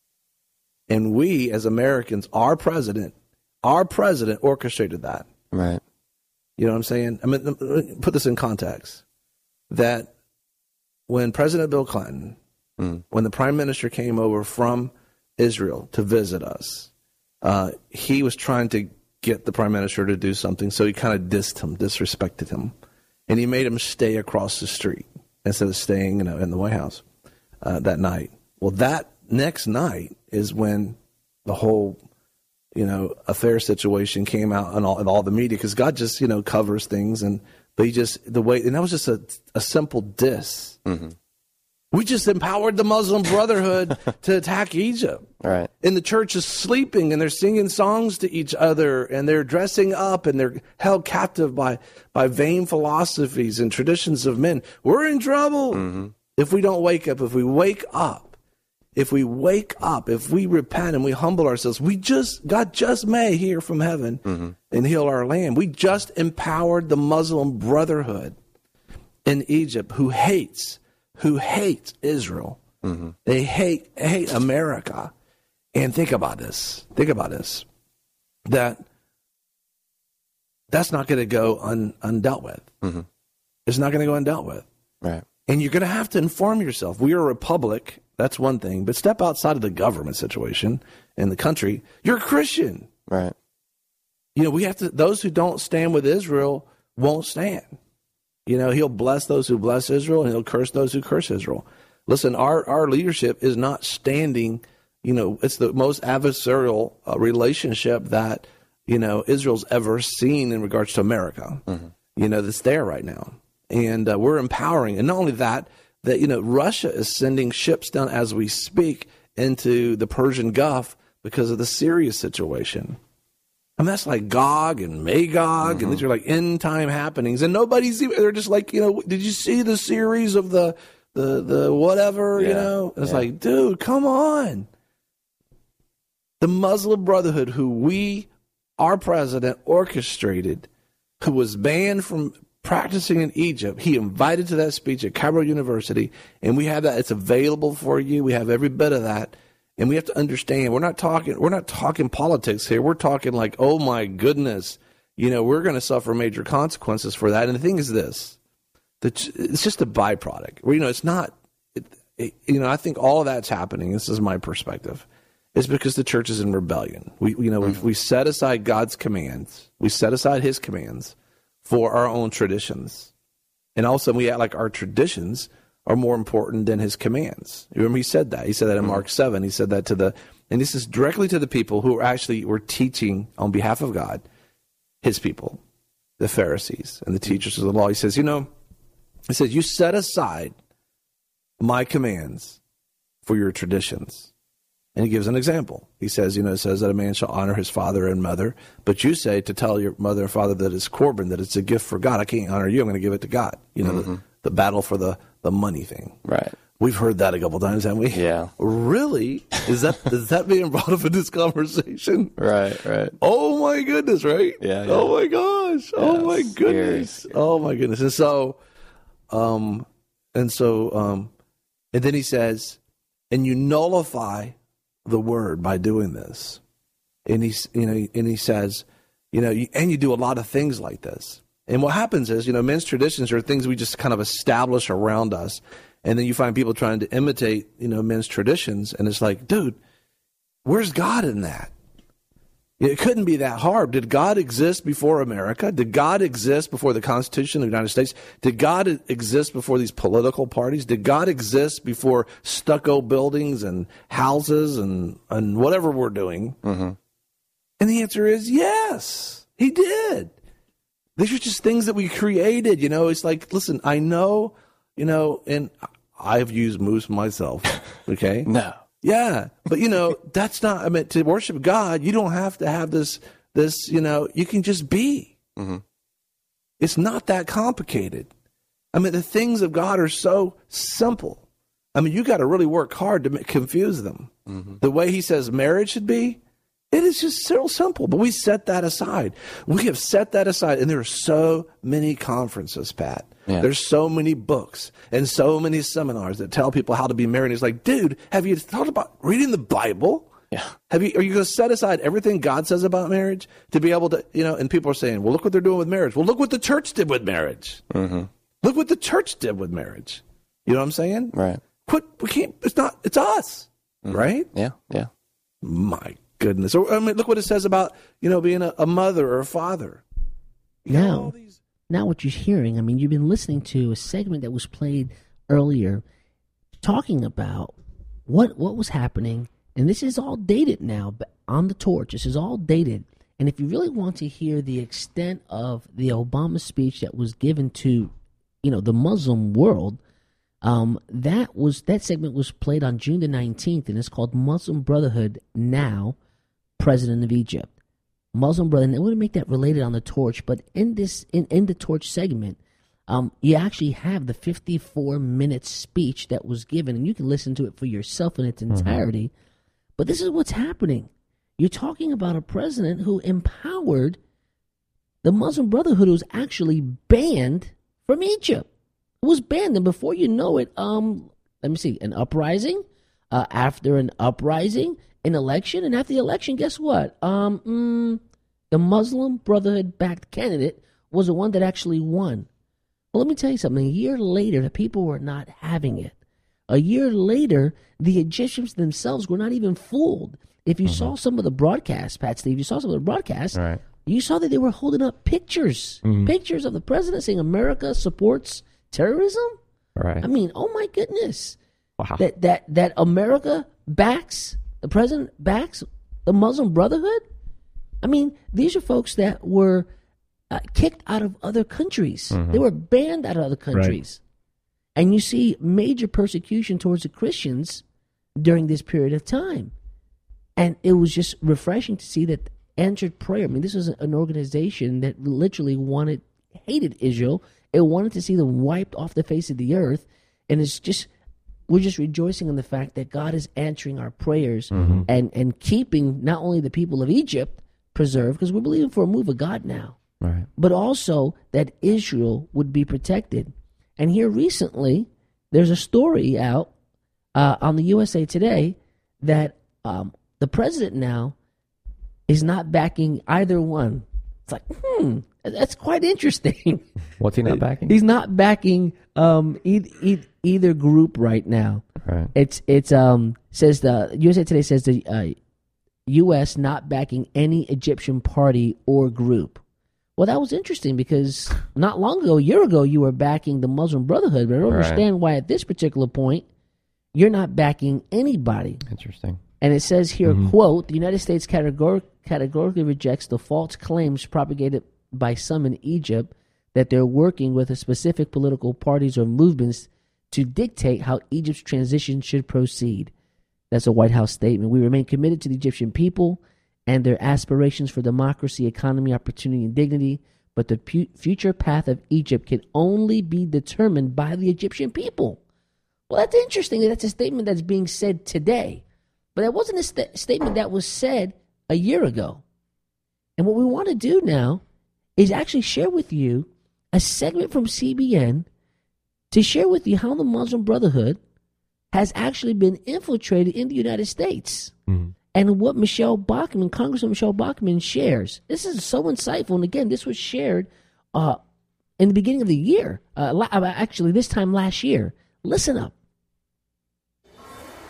And we, as Americans, our president, our president orchestrated that. Right. You know what I'm saying? I mean, put this in context. That when President Bill Clinton, mm. when the prime minister came over from Israel to visit us, uh, he was trying to get the prime minister to do something, so he kind of dissed him, disrespected him. And he made him stay across the street instead of staying, you know, in the White House uh, that night. Well, that next night is when the whole, you know, affair situation came out in all, in all the media, because God just, you know, covers things. And but he just, the way, and that was just a, a simple diss. Mm-hmm. We just empowered the Muslim Brotherhood to attack Egypt. Right. And the church is sleeping, and they're singing songs to each other, and they're dressing up, and they're held captive by, by vain philosophies and traditions of men. We're in trouble mm-hmm. if we don't wake up. If we wake up, if we wake up, if we repent and we humble ourselves, we just, God just may hear from heaven mm-hmm. and heal our land. We just empowered the Muslim Brotherhood in Egypt, who hates who hates Israel. Mm-hmm. They hate hate America. And think about this. Think about this. That that's not going to go un, undealt with. Mm-hmm. It's not going to go undealt with. Right. And you're going to have to inform yourself. We are a republic. That's one thing. But step outside of the government situation in the country. You're a Christian. Right. You know, we have to, those who don't stand with Israel won't stand. You know, he'll bless those who bless Israel, and he'll curse those who curse Israel. Listen, our, our leadership is not standing, you know, it's the most adversarial uh, relationship that, you know, Israel's ever seen in regards to America, mm-hmm. you know, that's there right now. And uh, we're empowering. And not only that, that, you know, Russia is sending ships down as we speak into the Persian Gulf because of the Syria situation. I mean, that's like Gog and Magog, mm-hmm. and these are like end time happenings, and nobody's even, they're just like, you know, did you see the series of the, the, the whatever, yeah. you know? It's yeah. like, dude, come on. The Muslim Brotherhood, who we, our president, orchestrated, who was banned from practicing in Egypt, he invited to that speech at Cairo University, and we have that. It's available for you. We have every bit of that. And we have to understand, we're not talking, we're not talking politics here. We're talking like, oh my goodness, you know, we're going to suffer major consequences for that. And the thing is this, that it's just a byproduct. Well, you know, it's not, it, it, you know, I think all of that's happening. This is my perspective. It's because the church is in rebellion. We, you know, mm-hmm. we we set aside God's commands. We set aside his commands for our own traditions. And all of a sudden we act like our traditions are more important than his commands. You remember he said that. He said that in mm-hmm. Mark seven. He said that to the, and this is directly to the people who actually were teaching on behalf of God, his people, the Pharisees and the teachers of the law. He says, you know, he says, you set aside my commands for your traditions. And he gives an example. He says, you know, it says that a man shall honor his father and mother, but you say to tell your mother and father that it's Corban, that it's a gift for God. I can't honor you. I'm going to give it to God. You know, mm-hmm. the, the battle for the, the money thing. Right. We've heard that a couple times, haven't we? Yeah. Really? Is that is that being brought up in this conversation? Right, right. Oh my goodness, right? Yeah. yeah. Oh my gosh. Yeah, oh my goodness. Scary. Oh my goodness. And so, um, and so, um, and then he says, and you nullify the word by doing this. And he's, you know, and he says, you know, you, and you do a lot of things like this. And what happens is, you know, men's traditions are things we just kind of establish around us. And then you find people trying to imitate, you know, men's traditions. And it's like, dude, where's God in that? It couldn't be that hard. Did God exist before America? Did God exist before the Constitution of the United States? Did God exist before these political parties? Did God exist before stucco buildings and houses and, and whatever we're doing? Mm-hmm. And the answer is yes, he did. These are just things that we created. You know, it's like, listen, I know, you know, and I've used moose myself. Okay. No. Yeah, but you know, that's not, I mean, to worship God, you don't have to have this, this, you know, you can just be. Mm-hmm. It's not that complicated. I mean, the things of God are so simple. I mean, you got to really work hard to confuse them. Mm-hmm. The way he says marriage should be, it is just so simple, but we set that aside. We have set that aside, and there are so many conferences, Pat. Yeah. There's so many books and so many seminars that tell people how to be married. It's like, dude, have you thought about reading the Bible? Yeah. Have you? Are you going to set aside everything God says about marriage to be able to, you know? And people are saying, well, look what they're doing with marriage. Well, look what the church did with marriage. Mm-hmm. Look what the church did with marriage. You know what I'm saying? Right. Quit. We can't. It's not. It's us. Mm-hmm. Right. Yeah. Yeah. My goodness. Or, I mean, look what it says about, you know, being a, a mother or a father. You now, these... now what you're hearing, I mean, you've been listening to a segment that was played earlier talking about what what was happening, and this is all dated now, but on the torch. This is all dated. And if you really want to hear the extent of the Obama speech that was given to, you know, the Muslim world, um, that was that segment was played on June the nineteenth, and it's called Muslim Brotherhood Now, President of Egypt. Muslim Brotherhood, and I want to make that related on the torch, but in this in, in the torch segment, um, you actually have the fifty-four minute speech that was given, and you can listen to it for yourself in its entirety. Mm-hmm. But this is what's happening. You're talking about a president who empowered the Muslim Brotherhood, who was actually banned from Egypt. It was banned, and before you know it, um, let me see, an uprising, uh, after an uprising, an election, and after the election, guess what? Um, mm, the Muslim Brotherhood-backed candidate was the one that actually won. Well, let me tell you something. A year later, the people were not having it. A year later, the Egyptians themselves were not even fooled. If you mm-hmm. saw some of the broadcasts, Pat Steve, you saw some of the broadcasts, right. You saw that they were holding up pictures, mm-hmm. pictures of the president saying America supports terrorism. Right. I mean, oh my goodness. Wow. That that that America backs, the president backs the Muslim Brotherhood? I mean, these are folks that were uh, kicked out of other countries. Mm-hmm. They were banned out of other countries. Right. And you see major persecution towards the Christians during this period of time. And it was just refreshing to see that answered prayer. I mean, this was an organization that literally wanted, hated Israel. It wanted to see them wiped off the face of the earth. And it's just, we're just rejoicing in the fact that God is answering our prayers mm-hmm. and, and keeping not only the people of Egypt preserved, because we're believing for a move of God now, right. but also that Israel would be protected. And here recently, there's a story out uh, on the U S A Today that um, the president now is not backing either one. It's like, hmm, that's quite interesting. What's he not backing? He's not backing um, e- e- either group right now. Right. It's it's um says the U S A Today says the uh, U S not backing any Egyptian party or group. Well, that was interesting because not long ago, a year ago, you were backing the Muslim Brotherhood, but I don't right. understand why at this particular point you're not backing anybody. Interesting. And it says here, mm-hmm. quote, the United States categor- categorically rejects the false claims propagated by some in Egypt that they're working with a specific political parties or movements to dictate how Egypt's transition should proceed. That's a White House statement. We remain committed to the Egyptian people and their aspirations for democracy, economy, opportunity, and dignity, but the pu- future path of Egypt can only be determined by the Egyptian people. Well, that's interesting. That's a statement that's being said today. But that wasn't a st- statement that was said a year ago. And what we want to do now is actually share with you a segment from C B N to share with you how the Muslim Brotherhood has actually been infiltrated in the United States. Mm-hmm. And what Michelle Bachmann, Congressman Michelle Bachmann shares. This is so insightful. And again, this was shared uh, in the beginning of the year. Uh, la- actually, this time last year. Listen up.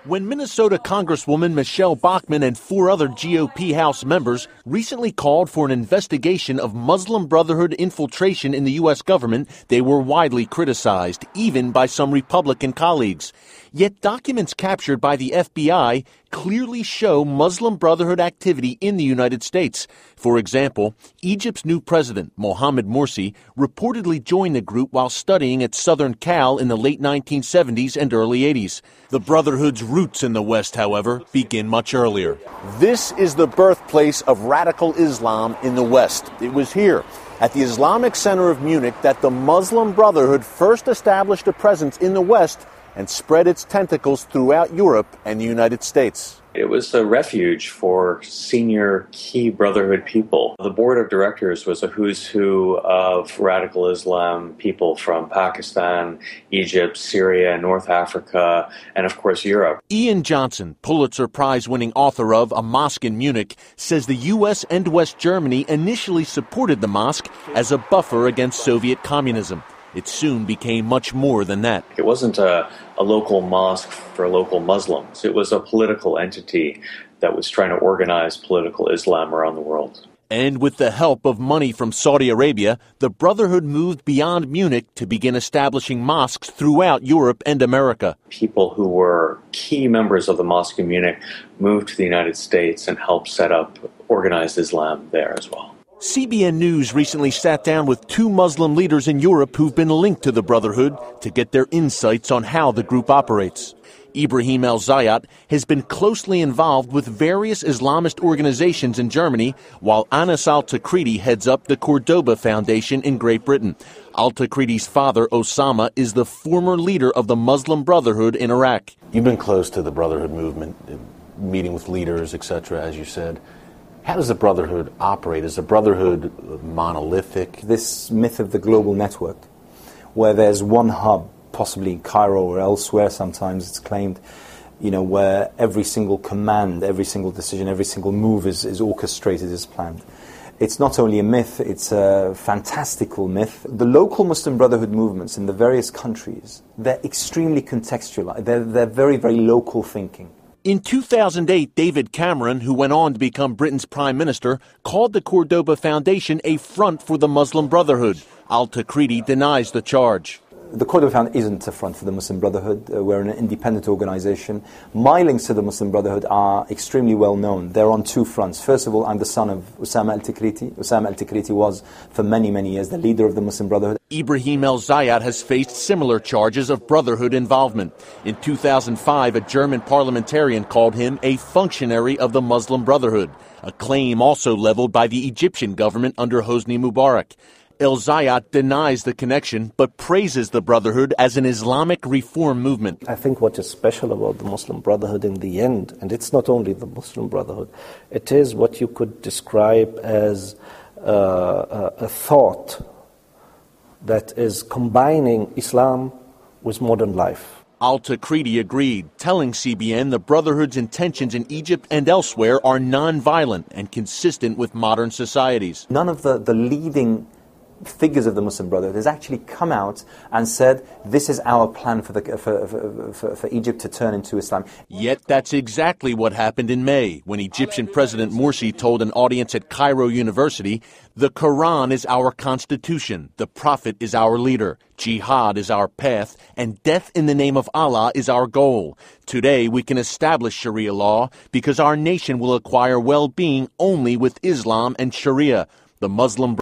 When Minnesota Congresswoman Michelle Bachmann and four other G O P House members recently called for an investigation of Muslim Brotherhood infiltration in the U S government, they were widely criticized, even by some Republican colleagues. Yet documents captured by the F B I clearly show Muslim Brotherhood activity in the United States. For example, Egypt's new president, Mohamed Morsi, reportedly joined the group while studying at Southern Cal in the late nineteen seventies and early eighties. The Brotherhood's roots in the West, however, begin much earlier. This is the birthplace of radical Islam in the West. It was here, at the Islamic Center of Munich, that the Muslim Brotherhood first established a presence in the West and spread its tentacles throughout Europe and the United States. It was a refuge for senior key Brotherhood people. The board of directors was a who's who of radical Islam people from Pakistan, Egypt, Syria, North Africa, and of course Europe. Ian Johnson, Pulitzer Prize-winning author of A Mosque in Munich, says the U S and West Germany initially supported the mosque as a buffer against Soviet communism. It soon became much more than that. It wasn't a, a local mosque for local Muslims. It was a political entity that was trying to organize political Islam around the world. And with the help of money from Saudi Arabia, the Brotherhood moved beyond Munich to begin establishing mosques throughout Europe and America. People who were key members of the Mosque in Munich moved to the United States and helped set up organized Islam there as well. C B N News recently sat down with two Muslim leaders in Europe who've been linked to the Brotherhood to get their insights on how the group operates. Ibrahim El-Zayat has been closely involved with various Islamist organizations in Germany, while Anas Al-Takriti heads up the Cordoba Foundation in Great Britain. Al-Takriti's father, Osama, is the former leader of the Muslim Brotherhood in Iraq. You've been close to the Brotherhood movement, meeting with leaders, et cetera, as you said. How does the Brotherhood operate? Is the Brotherhood monolithic? This myth of the global network, where there's one hub, possibly in Cairo or elsewhere, sometimes it's claimed, you know, where every single command, every single decision, every single move is, is orchestrated, is planned. It's not only a myth, it's a fantastical myth. The local Muslim Brotherhood movements in the various countries, they're extremely contextual. They're, they're very, very local thinking. In two thousand eight, David Cameron, who went on to become Britain's prime minister, called the Cordoba Foundation a front for the Muslim Brotherhood. Al-Takriti denies the charge. The Cordoba Foundation isn't a front for the Muslim Brotherhood. Uh, we're an independent organization. My links to the Muslim Brotherhood are extremely well known. They're on two fronts. First of all, I'm the son of Osama al-Takriti. Osama al-Takriti was, for many, many years, the leader of the Muslim Brotherhood. Ibrahim El-Zayat has faced similar charges of Brotherhood involvement. In two thousand five, a German parliamentarian called him a functionary of the Muslim Brotherhood, a claim also leveled by the Egyptian government under Hosni Mubarak. El-Zayat denies the connection, but praises the Brotherhood as an Islamic reform movement. I think what is special about the Muslim Brotherhood in the end, and it's not only the Muslim Brotherhood, it is what you could describe as uh, a, a thought that is combining Islam with modern life. Al-Takriti agreed, telling C B N the Brotherhood's intentions in Egypt and elsewhere are non-violent and consistent with modern societies. None of the, the leading figures of the Muslim Brotherhood has actually come out and said, this is our plan for, the, for, for, for, for Egypt to turn into Islam. Yet that's exactly what happened in May, when Egyptian President Morsi told an audience at Cairo University, the Quran is our constitution, the Prophet is our leader, jihad is our path, and death in the name of Allah is our goal. Today we can establish Sharia law because our nation will acquire well-being only with Islam and Sharia. The Muslim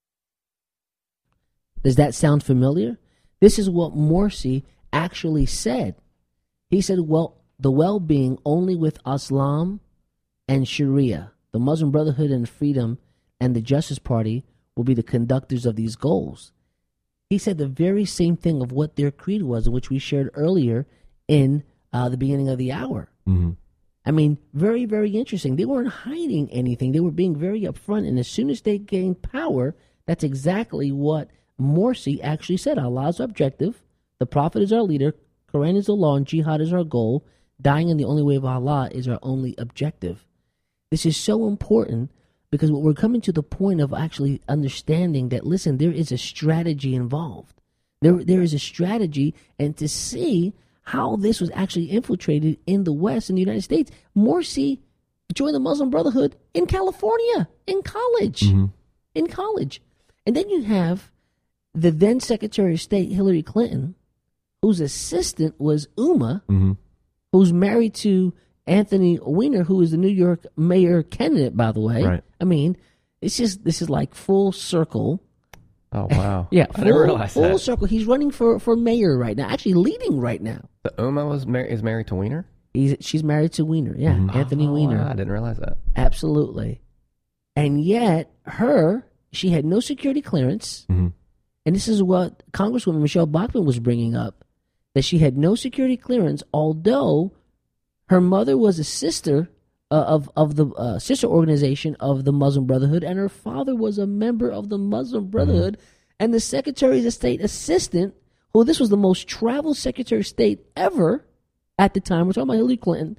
Does that sound familiar? This is what Morsi actually said. He said, well, the well-being only with Islam and Sharia. The Muslim Brotherhood and Freedom and the Justice Party will be the conductors of these goals. He said the very same thing of what their creed was, which we shared earlier in uh, the beginning of the hour. Mm-hmm. I mean, very, very interesting. They weren't hiding anything. They were being very upfront. And as soon as they gained power, that's exactly what Morsi actually said. Allah is our objective, the Prophet is our leader, Quran is the law, and jihad is our goal. Dying in the only way of Allah is our only objective. This is so important because we're coming to the point of actually understanding that, listen, there is a strategy involved. There, there is a strategy, and to see how this was actually infiltrated in the West, in the United States. Morsi joined the Muslim Brotherhood in California, in college, mm-hmm. in college. And then you have the then Secretary of State, Hillary Clinton, whose assistant was Uma, mm-hmm. who's married to Anthony Weiner, who is the New York mayor candidate, by the way. Right. I mean, it's just, this is like full circle. Oh, wow. Yeah, I full, didn't realize full that. circle. He's running for, for mayor right now, actually leading right now. The Uma was mar- is married to Weiner? He's, she's married to Weiner, yeah, mm-hmm. Anthony oh, Weiner. Wow, I didn't realize that. Absolutely. And yet, her, she had no security clearance. Mm-hmm. And this is what Congresswoman Michelle Bachmann was bringing up, that she had no security clearance, although her mother was a sister uh, of, of the uh, sister organization of the Muslim Brotherhood, and her father was a member of the Muslim Brotherhood, mm-hmm. and the Secretary of State assistant, who this was the most traveled Secretary of State ever at the time. We're talking about Hillary Clinton.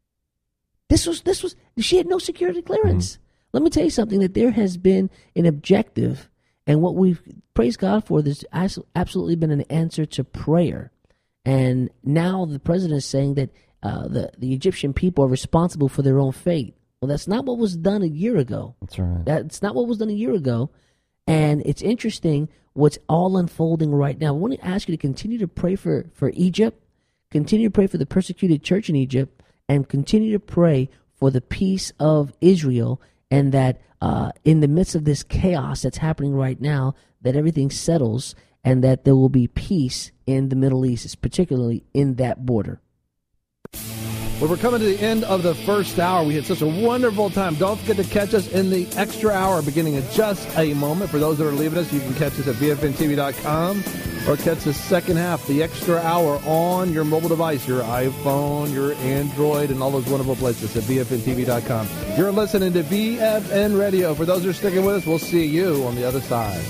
This was, this was, she had no security clearance. Mm-hmm. Let me tell you something, that there has been an objective, and what we've praised God for, there's absolutely been an answer to prayer. And now the president is saying that uh, the, the Egyptian people are responsible for their own fate. Well, that's not what was done a year ago. That's right. That's not what was done a year ago. And it's interesting what's all unfolding right now. I want to ask you to continue to pray for, for Egypt, continue to pray for the persecuted church in Egypt, and continue to pray for the peace of Israel, and that uh, in the midst of this chaos that's happening right now, that everything settles and that there will be peace in the Middle East, particularly in that border. Well, we're coming to the end of the first hour. We had such a wonderful time. Don't forget to catch us in the extra hour beginning in just a moment. For those that are leaving us, you can catch us at V F N T V dot com or catch the second half, the extra hour, on your mobile device, your iPhone, your Android, and all those wonderful places at V F N T V dot com. You're listening to V F N Radio. For those who are sticking with us, we'll see you on the other side.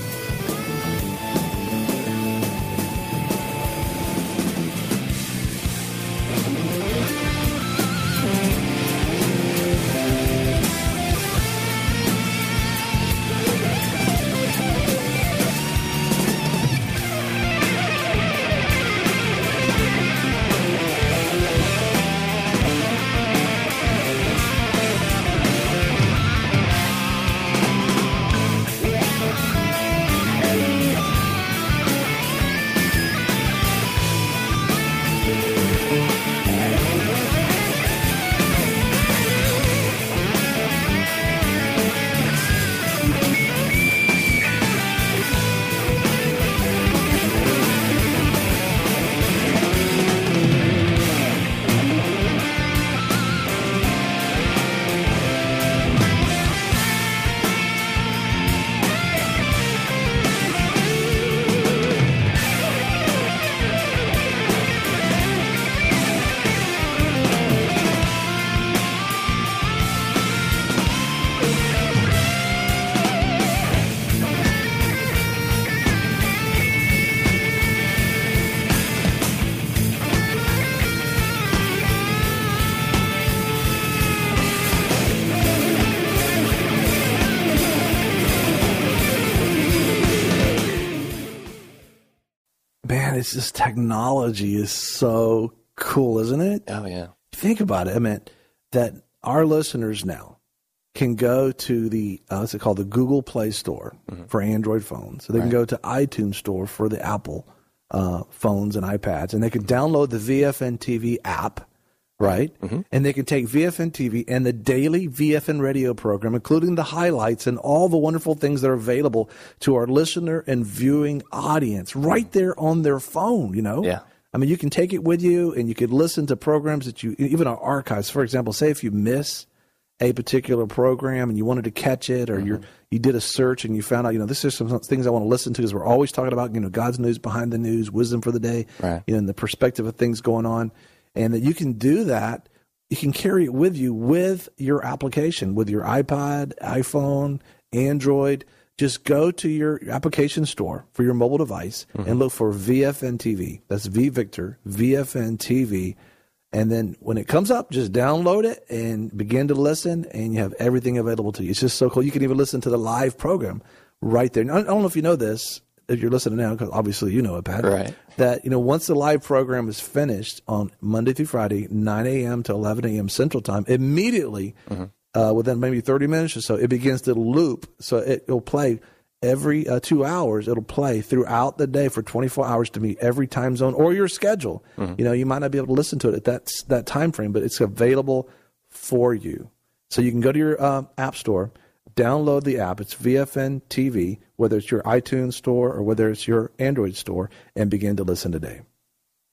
It's this technology is so cool, isn't it? Oh, yeah. Think about it. I mean, that our listeners now can go to the, uh, what's it called, the Google Play Store mm-hmm. for Android phones. So they right. can go to iTunes Store for the Apple uh, phones and iPads, and they can download the V F N T V app, right? Mm-hmm. And they can take V F N T V and the daily V F N radio program, including the highlights and all the wonderful things that are available to our listener and viewing audience right there on their phone, you know? Yeah. I mean, you can take it with you, and you could listen to programs that you, even our archives, for example, say if you miss a particular program and you wanted to catch it, or mm-hmm. you're, you did a search and you found out, you know, this is some things I want to listen to, because we're always talking about, you know, God's news behind the news, wisdom for the day, right. you know, and the perspective of things going on, and that you can do that. You can carry it with you with your application, with your iPod, iPhone, Android. Just go to your application store for your mobile device mm-hmm. and look for V F N T V. That's V Victor, V F N T V. And then when it comes up, just download it and begin to listen, and you have everything available to you. It's just so cool. You can even listen to the live program right there. I don't know if you know this. if you're listening now, because obviously you know it, Pat, Right. that, you know, once the live program is finished on Monday through Friday, nine a.m. to eleven a.m. Central Time, immediately, Mm-hmm. uh, within maybe thirty minutes or so, it begins to loop. So it, it'll play every uh, two hours. It'll play throughout the day for twenty-four hours to meet every time zone or your schedule. Mm-hmm. You know, you might not be able to listen to it at that, that time frame, but it's available for you. So you can go to your uh, app store, download the app. It's V F N T V, whether it's your iTunes store or whether it's your Android store, and begin to listen today.